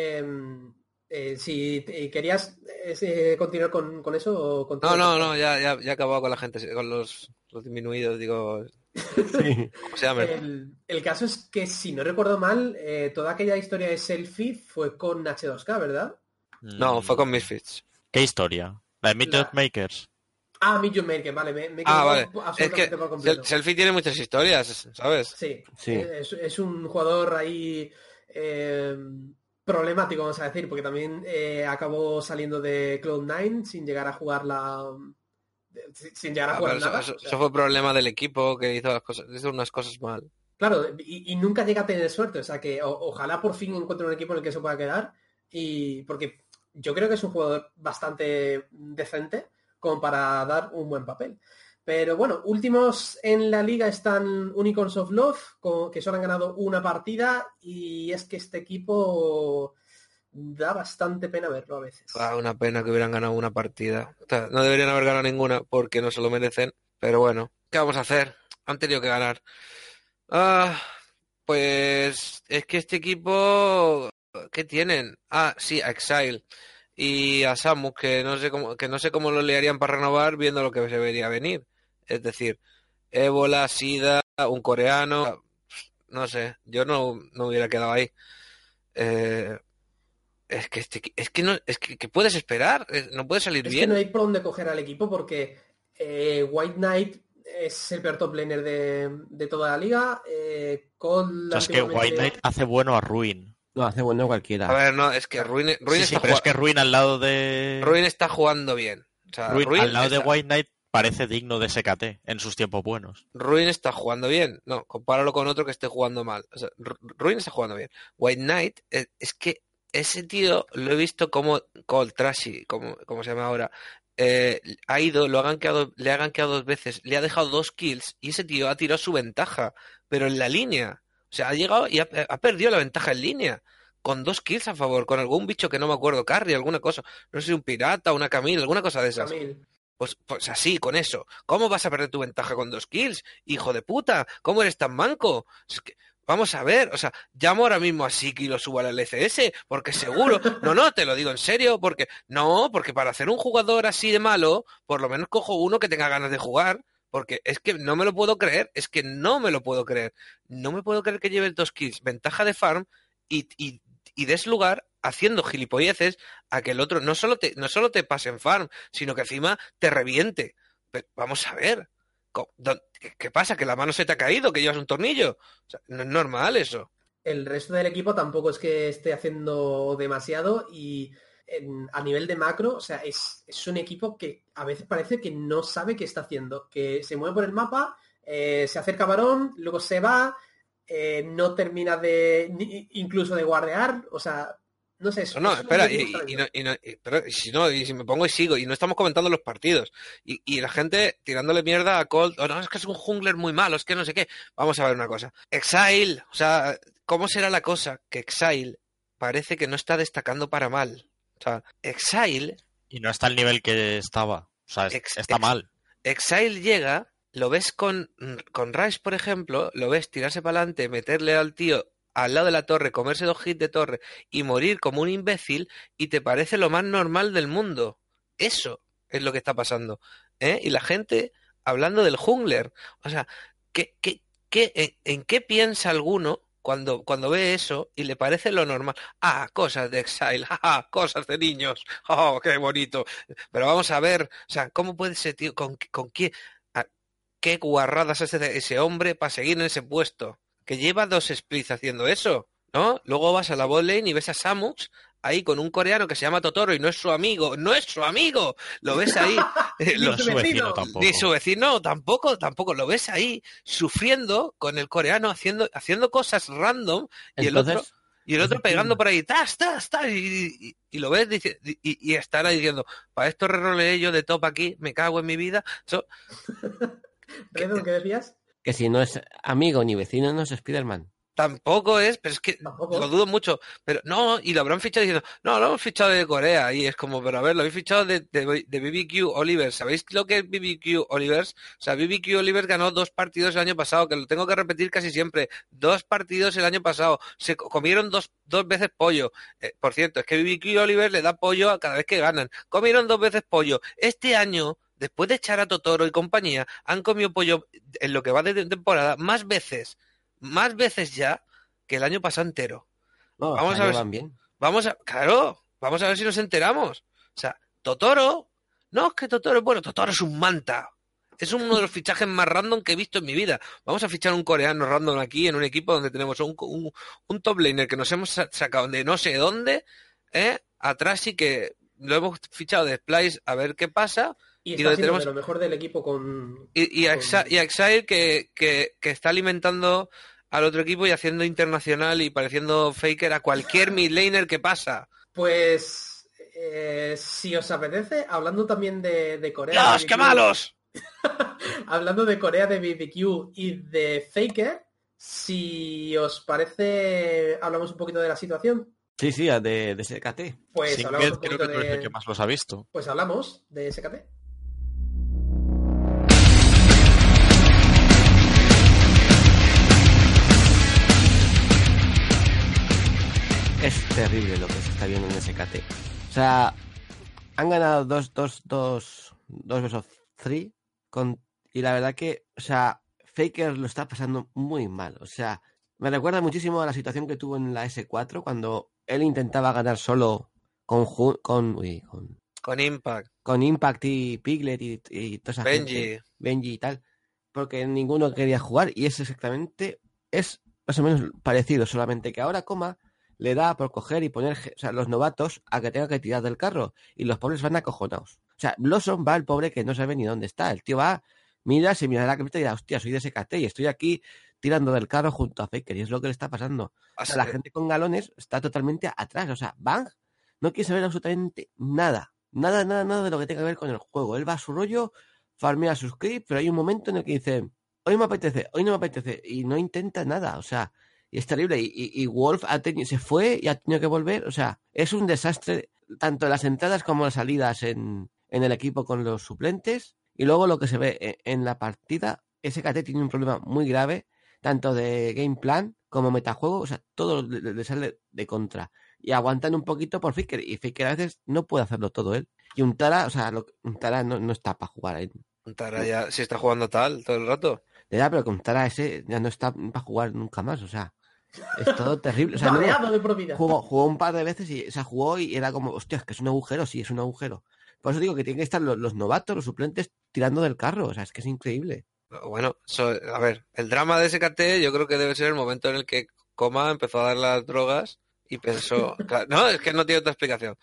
si querías continuar con eso o No, ya he acabado con la gente, con los disminuidos, digo... Sí. ¿Cómo se llama? El caso es que, si no recuerdo mal, toda aquella historia de selfie fue con H2K, ¿verdad? No, fue con Misfits. ¿Qué historia? ¿La de Midnight Makers? Ah, Midnight Maker, vale, me vale. Es que por completo. Selfie tiene muchas historias, ¿sabes? Sí. Es un jugador ahí problemático, vamos a decir, porque también acabó saliendo de Cloud9 sin llegar a jugar sin llegar a jugar nada. Eso fue problema del equipo que hizo unas cosas mal. Claro, y nunca llega a tener suerte, o sea que ojalá por fin encuentre un equipo en el que se pueda quedar, y porque yo creo que es un jugador bastante decente como para dar un buen papel. Pero bueno, últimos en la liga están Unicorns of Love, que solo han ganado una partida, y es que este equipo da bastante pena verlo a veces. Una pena que hubieran ganado una partida. O sea, no deberían haber ganado ninguna porque no se lo merecen, pero bueno, ¿qué vamos a hacer? Han tenido que ganar. Pues es que este equipo, ¿qué tienen? Sí, a Exile y a Samus, que no sé cómo lo liarían para renovar viendo lo que se vería venir. Es decir, Ébola, Sida, un coreano, no sé, yo no hubiera quedado ahí. Es que no, ¿qué puedes esperar? No puede salir bien. Es que no hay por dónde coger al equipo porque White Knight es el peor top laner de toda la liga. O sea, es que White Knight hace bueno a Ruin. No, hace bueno cualquiera. A ver, no, es que Ruin sí, pero es que Ruin al lado de... Ruin está jugando bien. O sea, Ruin al lado de White Knight parece digno de SKT en sus tiempos buenos. Ruin está jugando bien. No, compáralo con otro que esté jugando mal. O sea, Ruin está jugando bien. White Knight, es que ese tío lo he visto como Cold Trashy, como se llama ahora. Ha ido, le ha gankeado 2 veces, le ha dejado 2 kills y ese tío ha tirado su ventaja, pero en la línea. O sea, ha llegado y ha perdido la ventaja en línea. Con 2 kills a favor, con algún bicho que no me acuerdo, carry, alguna cosa. No sé, un pirata, una Camille, alguna cosa de esas. Pues así, con eso. ¿Cómo vas a perder tu ventaja con 2 kills? Hijo de puta, ¿cómo eres tan manco? Es que, vamos a ver, o sea, llamo ahora mismo a Siki y lo subo al LCS, porque seguro, no, te lo digo en serio, porque para hacer un jugador así de malo, por lo menos cojo uno que tenga ganas de jugar, porque es que no me lo puedo creer, no me puedo creer que lleves 2 kills, ventaja de farm, y des lugar haciendo gilipolleces a que el otro no solo te pase en farm, sino que encima te reviente. Pero vamos a ver, ¿qué pasa? ¿Que la mano se te ha caído? ¿Que llevas un tornillo? O sea, no es normal eso. El resto del equipo tampoco es que esté haciendo demasiado y a nivel de macro, o sea, es un equipo que a veces parece que no sabe qué está haciendo, que se mueve por el mapa, se acerca a Barón, luego se va, no termina incluso de guardear, o sea, no sé. No, espera, y si me pongo y sigo, y no estamos comentando los partidos, y la gente tirándole mierda a Colt, no, es que es un jungler muy malo, es que no sé qué. Vamos a ver una cosa. Exile, o sea, ¿cómo será la cosa? Que Exile parece que no está destacando para mal. O sea, Exile... Y no está al nivel que estaba, o sea, está mal. Exile llega, lo ves con Rice, por ejemplo, lo ves tirarse para adelante, meterle al tío al lado de la torre, comerse 2 hits de torre y morir como un imbécil, y te parece lo más normal del mundo. Eso es lo que está pasando. Y la gente hablando del jungler. O sea, ¿en qué piensa alguno cuando ve eso y le parece lo normal? Cosas de Exile, cosas de niños, qué bonito. Pero vamos a ver, o sea, ¿cómo puede ser, tío? ¿Con qué guarradas hace ese hombre para seguir en ese puesto? Que lleva 2 splits haciendo eso, ¿no? Luego vas a la bot lane y ves a Samus ahí con un coreano que se llama Totoro y no es su amigo, lo ves ahí, ni su vecino tampoco, lo ves ahí sufriendo con el coreano haciendo cosas random. Entonces, y el otro pegando por ahí, tas, y lo ves y estará diciendo, para esto reroleé yo de top aquí, me cago en mi vida. ¿Qué decías? Que si no es amigo ni vecino, no es Spider-Man. Tampoco es, pero es que lo dudo mucho. Pero no, y lo habrán fichado diciendo, no, lo hemos fichado de Corea. Y es como, pero a ver, lo habéis fichado de BBQ Olivers. ¿Sabéis lo que es BBQ Olivers? O sea, BBQ Olivers ganó 2 partidos el año pasado, que lo tengo que repetir casi siempre. 2 partidos el año pasado. Se comieron dos veces pollo. Por cierto, es que BBQ Olivers le da pollo a cada vez que ganan. Comieron 2 veces pollo. Este año, después de echar a Totoro y compañía, han comido pollo en lo que va de temporada más veces ya que el año pasado entero. No, vamos a ver. Van bien. Vamos a ver si nos enteramos. O sea, Totoro, no es que Totoro, bueno, Totoro es un manta. Es uno de los fichajes más random que he visto en mi vida. Vamos a fichar un coreano random aquí en un equipo donde tenemos un top laner que nos hemos sacado de no sé dónde, atrás sí que lo hemos fichado de Splice a ver qué pasa. Y Y está donde siendo tenemos de lo mejor del equipo con... y a Exile que está alimentando al otro equipo y haciendo internacional y pareciendo faker a cualquier mid laner que pasa. Pues, si os apetece, hablando también de Corea, de ¡Dios, qué BBQ, malos! hablando de Corea, de BBQ y de Faker, si os parece, hablamos un poquito de la situación. Sí, sí, de SKT. Pues hablamos Singed un creo poquito que tú eres el de... que más los ha visto. Pues hablamos de SKT. Es terrible lo que se está viendo en SKT. O sea, han ganado dos versus 3 y la verdad que, o sea, Faker lo está pasando muy mal. O sea, me recuerda muchísimo a la situación que tuvo en la S4 cuando él intentaba ganar solo con Impact, Impact y Piglet y toda esa gente, Benji y tal, porque ninguno quería jugar y es más o menos parecido, solamente que ahora Coma le da por coger y poner, o sea, los novatos a que tenga que tirar del carro y los pobres van acojonados. O sea, Blossom va el pobre que no sabe ni dónde está. El tío va, se mira la camiseta y dirá, hostia, soy de SKT y estoy aquí tirando del carro junto a Faker y es lo que le está pasando. O sea, la gente con galones está totalmente atrás. O sea, Bang no quiere saber absolutamente nada. Nada de lo que tenga que ver con el juego. Él va a su rollo, farmea sus creeps, pero hay un momento en el que dice, hoy no me apetece, y no intenta nada. O sea, y es terrible. Y Wolf se fue y ha tenido que volver. O sea, es un desastre, tanto las entradas como las salidas en el equipo con los suplentes. Y luego lo que se ve en la partida, SKT tiene un problema muy grave, tanto de game plan como metajuego. O sea, todo le sale de contra. Y aguantan un poquito por Faker. Y Faker a veces no puede hacerlo todo él. Y un Tara, o sea, un Tara no está para jugar ahí. Un Tara ya si está jugando tal todo el rato. Ya, pero con Tara ese ya no está para jugar nunca más, o sea, es todo terrible. O sea, Baneado de por vida. jugó un par de veces y jugó y era como, hostia, es que es un agujero, sí, es un agujero. Por eso digo que tienen que estar los novatos, los suplentes, tirando del carro, o sea, es que es increíble. Bueno, a ver, el drama de SKT yo creo que debe ser el momento en el que Coma empezó a dar las drogas y pensó, claro, no, es que no tiene otra explicación.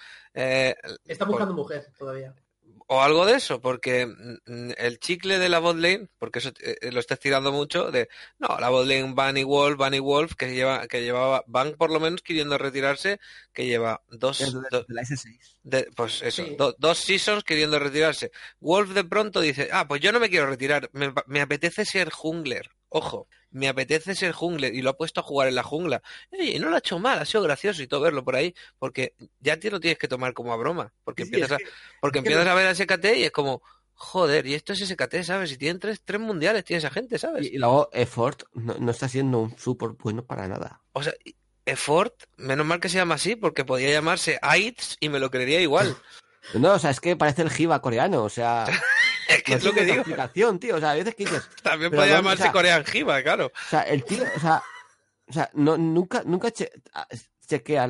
Está buscando mujer todavía. O algo de eso, porque el chicle de la botlane, porque eso lo estás tirando mucho, no, la botlane Bunny Wolf, que llevaba Van por lo menos queriendo retirarse, que lleva de la S6. Pues eso, Sí. dos seasons queriendo retirarse. Wolf de pronto dice, pues yo no me quiero retirar, me apetece ser jungler, ojo, me apetece ser jungler, y lo ha puesto a jugar en la jungla. Y no lo ha hecho mal, ha sido gracioso y todo verlo por ahí, porque ya te lo tienes que tomar como a broma, porque Sí, empiezas a ver a SKT y es como, joder, y esto es SKT, ¿sabes? Y tienen tres mundiales, tiene esa gente, ¿sabes? Y luego Effort no está siendo un súper bueno para nada. O sea, Effort, menos mal que se llama así, porque podía llamarse AIDS y me lo creería igual. No, o sea, es que parece el Jiva coreano, o sea... Es que no es lo que tiene digo. explicación, tío, o sea, a veces que dices... También pero podía ¿dónde? llamarse O sea, Korean Hiva, claro. O sea, el tío, o sea, nunca chequea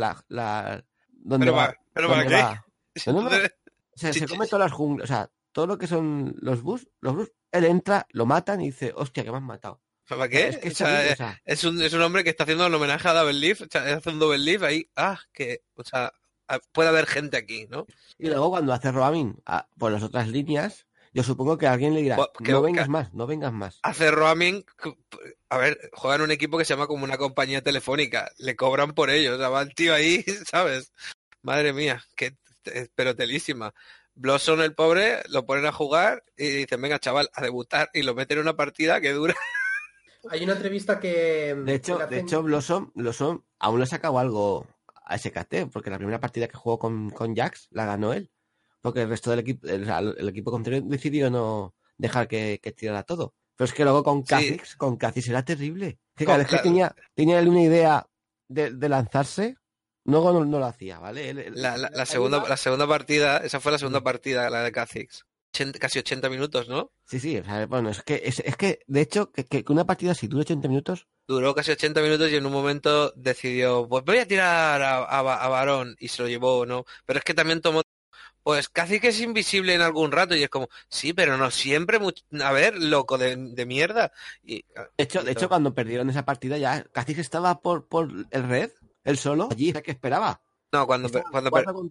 dónde Pero va. ¿para Dónde qué? va. No. Entonces, O sea, se come todas las junglas, o sea, todo lo que son los bus, él entra, lo matan y dice, hostia, que me han matado. ¿para O sea, qué? es que O sea, o sea, es un hombre que está haciendo un homenaje a Double Leaf, o sea, hace un Double Leaf ahí, o sea, puede haber gente aquí, ¿no? y luego cuando hace roaming por las otras líneas, yo supongo que alguien le dirá, no vengas más. Hace roaming, a ver, juega en un equipo que se llama como una compañía telefónica, le cobran por ello, o sea, va el tío ahí, ¿sabes? Madre mía, pero telísima. Blossom, el pobre, lo ponen a jugar y dicen, venga, chaval, a debutar, y lo meten en una partida que dura. Hay una entrevista que... De hecho, Blossom aún le ha sacado algo a SKT, porque la primera partida que jugó con Jax la ganó él. Porque el resto del equipo, el equipo contrario decidió no dejar que tirara todo. Pero es que luego con Kha'Zix era terrible. Que cada vez que tenía él una idea de lanzarse, luego no lo hacía, ¿vale? La segunda partida, esa fue la segunda partida, la de Kha'Zix. Casi 80 minutos, ¿no? Sí, o sea, bueno, es que de hecho, que una partida así dure 80 minutos. Duró casi 80 minutos y en un momento decidió, pues voy a tirar a Barón, y se lo llevó, ¿no? Pero es que también tomó, pues casi que es invisible en algún rato y es como, sí, pero no siempre, a ver, loco de mierda. De hecho, cuando perdieron esa partida ya Kha'Zix estaba por el red, él solo, allí, ¿qué esperaba? No, cuando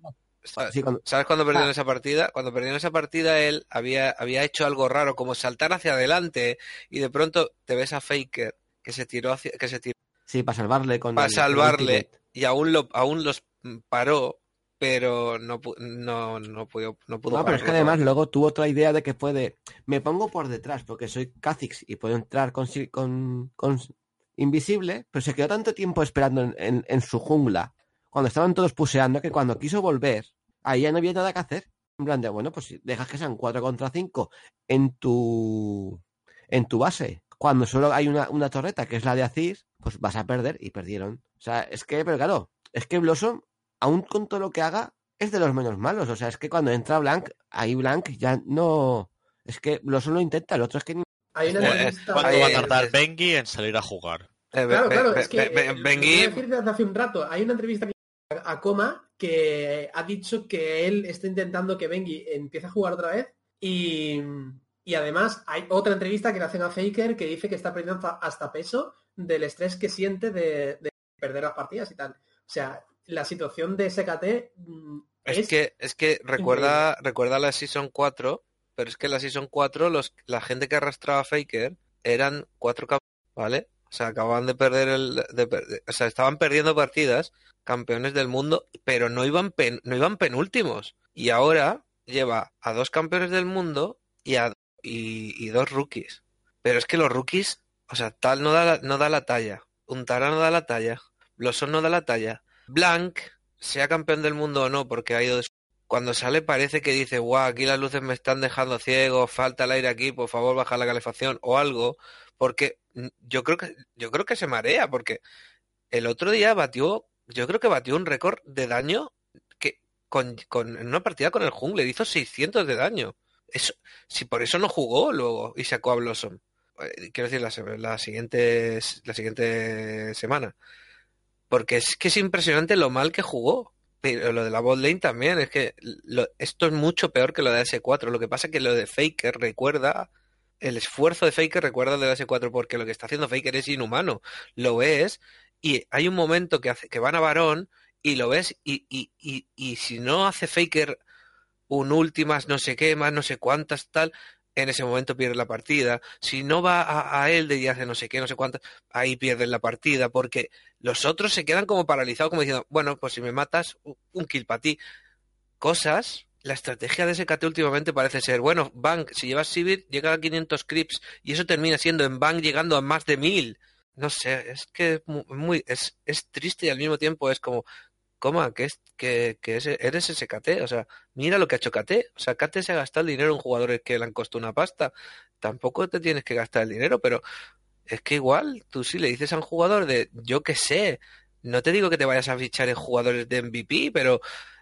Sí, ¿Sabes cuándo perdieron esa partida? Cuando perdieron esa partida él había hecho algo raro, como saltar hacia adelante, y de pronto te ves a Faker que se tiró sí, para salvarle con para el salvarle ultimate. y aún los paró, pero no pudo No, pero es que pararlo además todavía. luego tuvo otra idea de que me pongo por detrás porque soy Kha'Zix y puedo entrar con invisible, pero se quedó tanto tiempo esperando en su jungla cuando estaban todos puseando que cuando quiso volver, ahí ya no había nada que hacer. En plan de, bueno, pues si dejas que sean 4 contra 5 en tu base, cuando solo hay una torreta que es la de Aziz, pues vas a perder y perdieron. O sea, pero claro, es que Blossom, aún con todo lo que haga, es de los menos malos. O sea, es que cuando entra Blanc, ahí Blanc ya no... Es que Blossom lo intenta, el otro es que ni... Hay una entrevista ¿Cuánto va a de... tardar Bengi en salir a jugar? Claro, es que lo que iba a Bengi, decir desde hace un rato. Hay una entrevista a Coma que ha dicho que él está intentando que Bengi empiece a jugar otra vez y además hay otra entrevista que le hacen a Faker que dice que está perdiendo hasta peso del estrés que siente de perder las partidas y tal. O sea, la situación de SKT es que recuerda la Season 4, pero es que la Season 4 la gente que arrastraba a Faker eran 4 campeones, ¿vale? O sea, acababan de perder o sea, estaban perdiendo partidas, campeones del mundo, pero no iban penúltimos. Y ahora lleva a 2 campeones del mundo y 2 rookies. Pero es que los rookies, o sea, Tal no da la talla, Untara no da la talla, Blossom no da la talla, Blanc, sea campeón del mundo o no, porque ha ido cuando sale parece que dice, guau, aquí las luces me están dejando ciego, falta el aire aquí, por favor baja la calefacción o algo, porque yo creo que se marea, porque el otro día yo creo que batió un récord de daño que en una partida con el jungler hizo 600 de daño. Eso, si por eso no jugó luego y sacó a Blossom. Quiero decir, la siguiente semana. Porque es que es impresionante lo mal que jugó. Pero lo de la bot lane también, es que esto es mucho peor que lo de S4. Lo que pasa es que lo de Faker recuerda, el esfuerzo de Faker recuerda al de la S4, porque lo que está haciendo Faker es inhumano. Lo ves, y hay un momento que van a Varón, y lo ves, y si no hace Faker un últimas no sé qué, más no sé cuántas, tal, en ese momento pierde la partida. Si no va a Elde y hace no sé qué, no sé cuántas, ahí pierden la partida, porque los otros se quedan como paralizados, como diciendo, bueno, pues si me matas, un kill para ti. Cosas, la estrategia de SKT últimamente parece ser, bueno, Bang, si llevas Sivir, llega a 500 creeps, y eso termina siendo en Bang llegando a más de 1000. No sé, es que es triste y al mismo tiempo es como, coma, eres ese KT, o sea, mira lo que ha hecho KT, o sea, KT se ha gastado el dinero en jugadores que le han costado una pasta, tampoco te tienes que gastar el dinero, pero es que igual, tú sí le dices a un jugador de, yo qué sé, no te digo que te vayas a fichar en jugadores de MVP, pero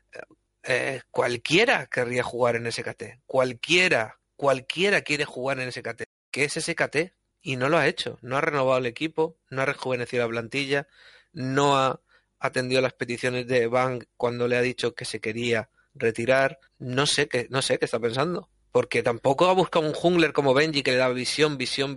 cualquiera querría jugar en SKT, cualquiera quiere jugar en SKT, ¿qué es SKT? Y no lo ha hecho, no ha renovado el equipo, no ha rejuvenecido la plantilla, no ha atendido las peticiones de Bang cuando le ha dicho que se quería retirar, no sé qué está pensando, porque tampoco ha buscado un jungler como Benji que le da visión,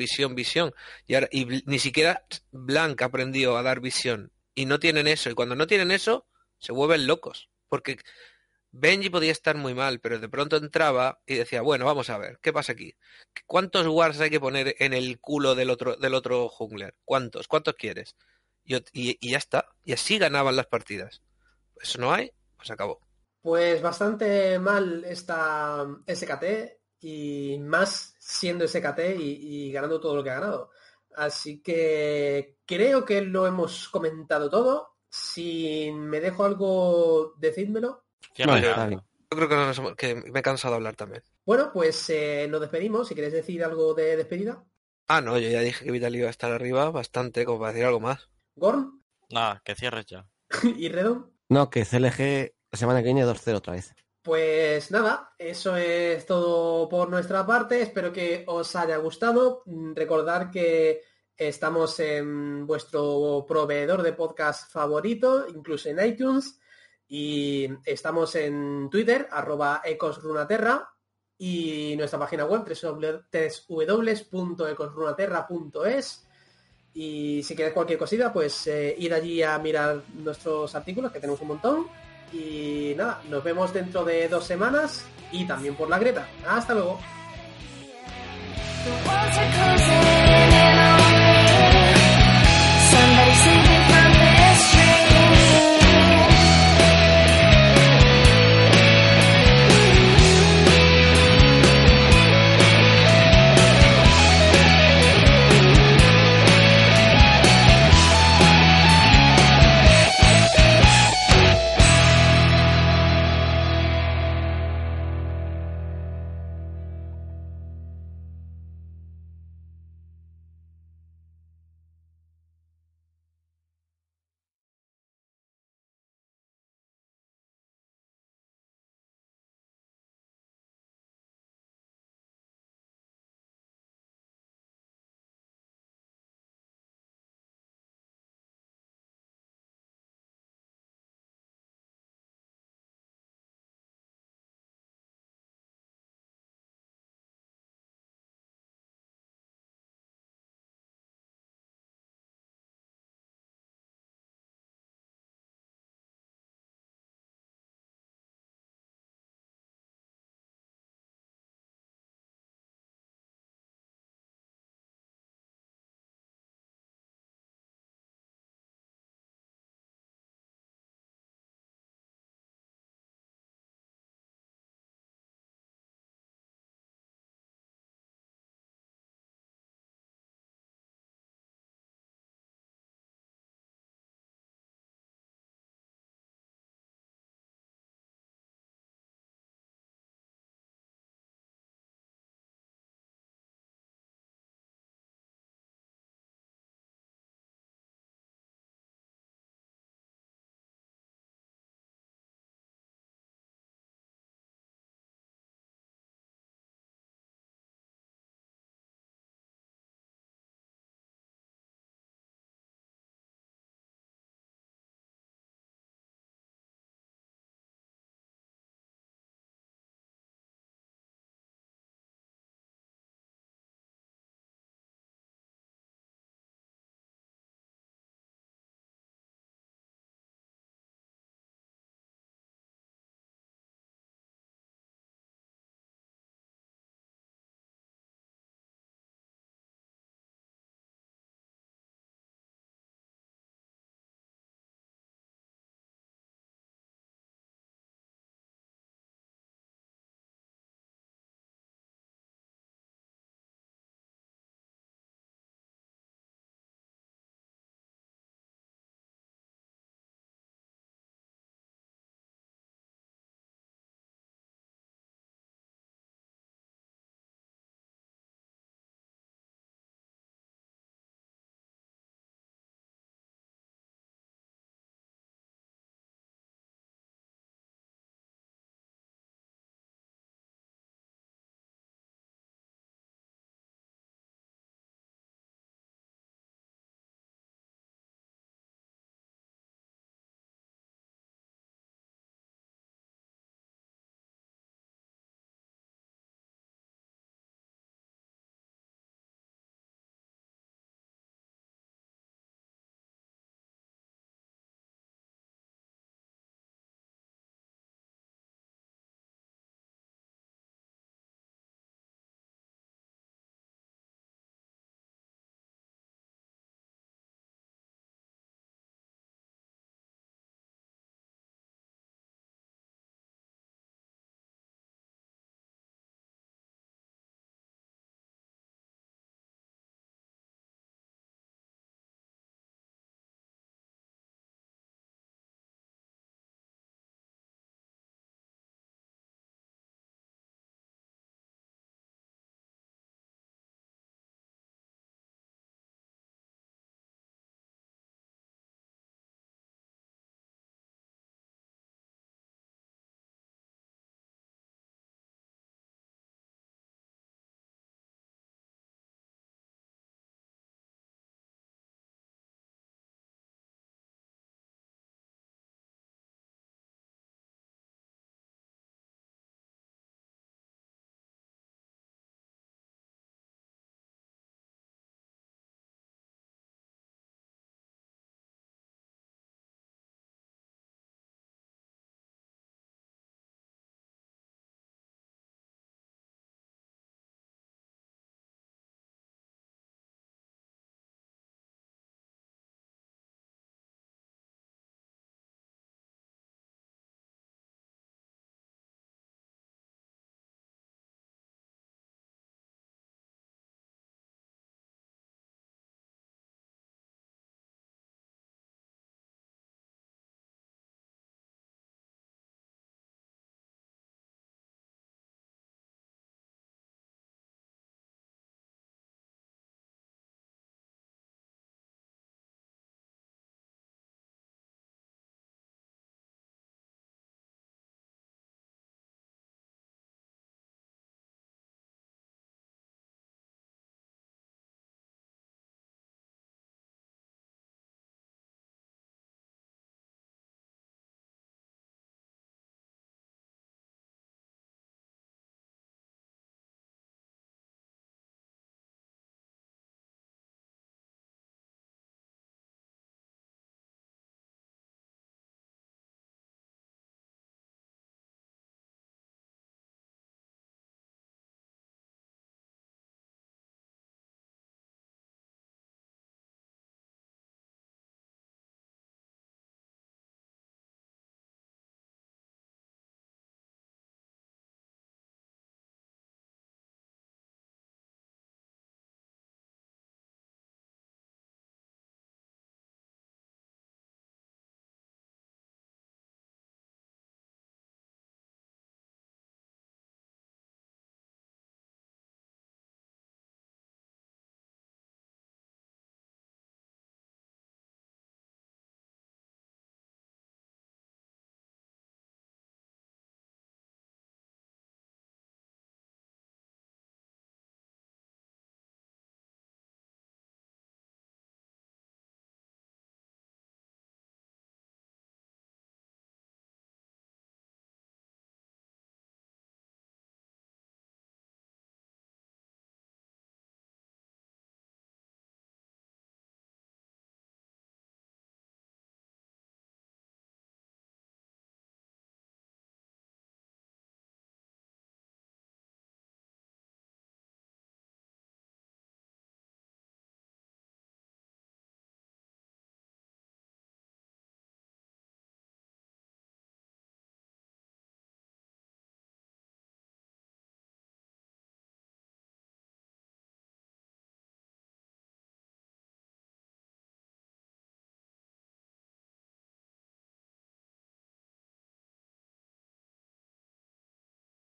y ni siquiera Blanc ha aprendido a dar visión, y no tienen eso, y cuando no tienen eso, se vuelven locos, porque Benji podía estar muy mal, pero de pronto entraba y decía, bueno, vamos a ver, ¿qué pasa aquí? ¿Cuántos wards hay que poner en el culo del otro jungler? ¿Cuántos quieres? Y ya está. Y así ganaban las partidas. Eso no hay, pues acabó. Pues bastante mal esta SKT y más siendo SKT y ganando todo lo que ha ganado. Así que creo que lo hemos comentado todo. Si me dejo algo, decídmelo. No, está bien. Yo creo que me he cansado de hablar también. Bueno, pues nos despedimos. Si queréis decir algo de despedida. Ah, no, yo ya dije que Vital iba a estar arriba bastante, como para decir algo más. Gorn Nada, que cierres ya. y Redon. No, que CLG la semana que viene 2-0 otra vez. Pues nada, eso es todo por nuestra parte. Espero que os haya gustado. Recordad que estamos en vuestro proveedor de podcast favorito, incluso en iTunes. Y estamos en Twitter, @ecosrunaterra. Y nuestra página web, www.ecosrunaterra.es. Y si queréis cualquier cosita, pues id allí a mirar nuestros artículos, que tenemos un montón. Y nada, nos vemos dentro de 2 semanas y también por la grieta. Hasta luego. The walls are closing in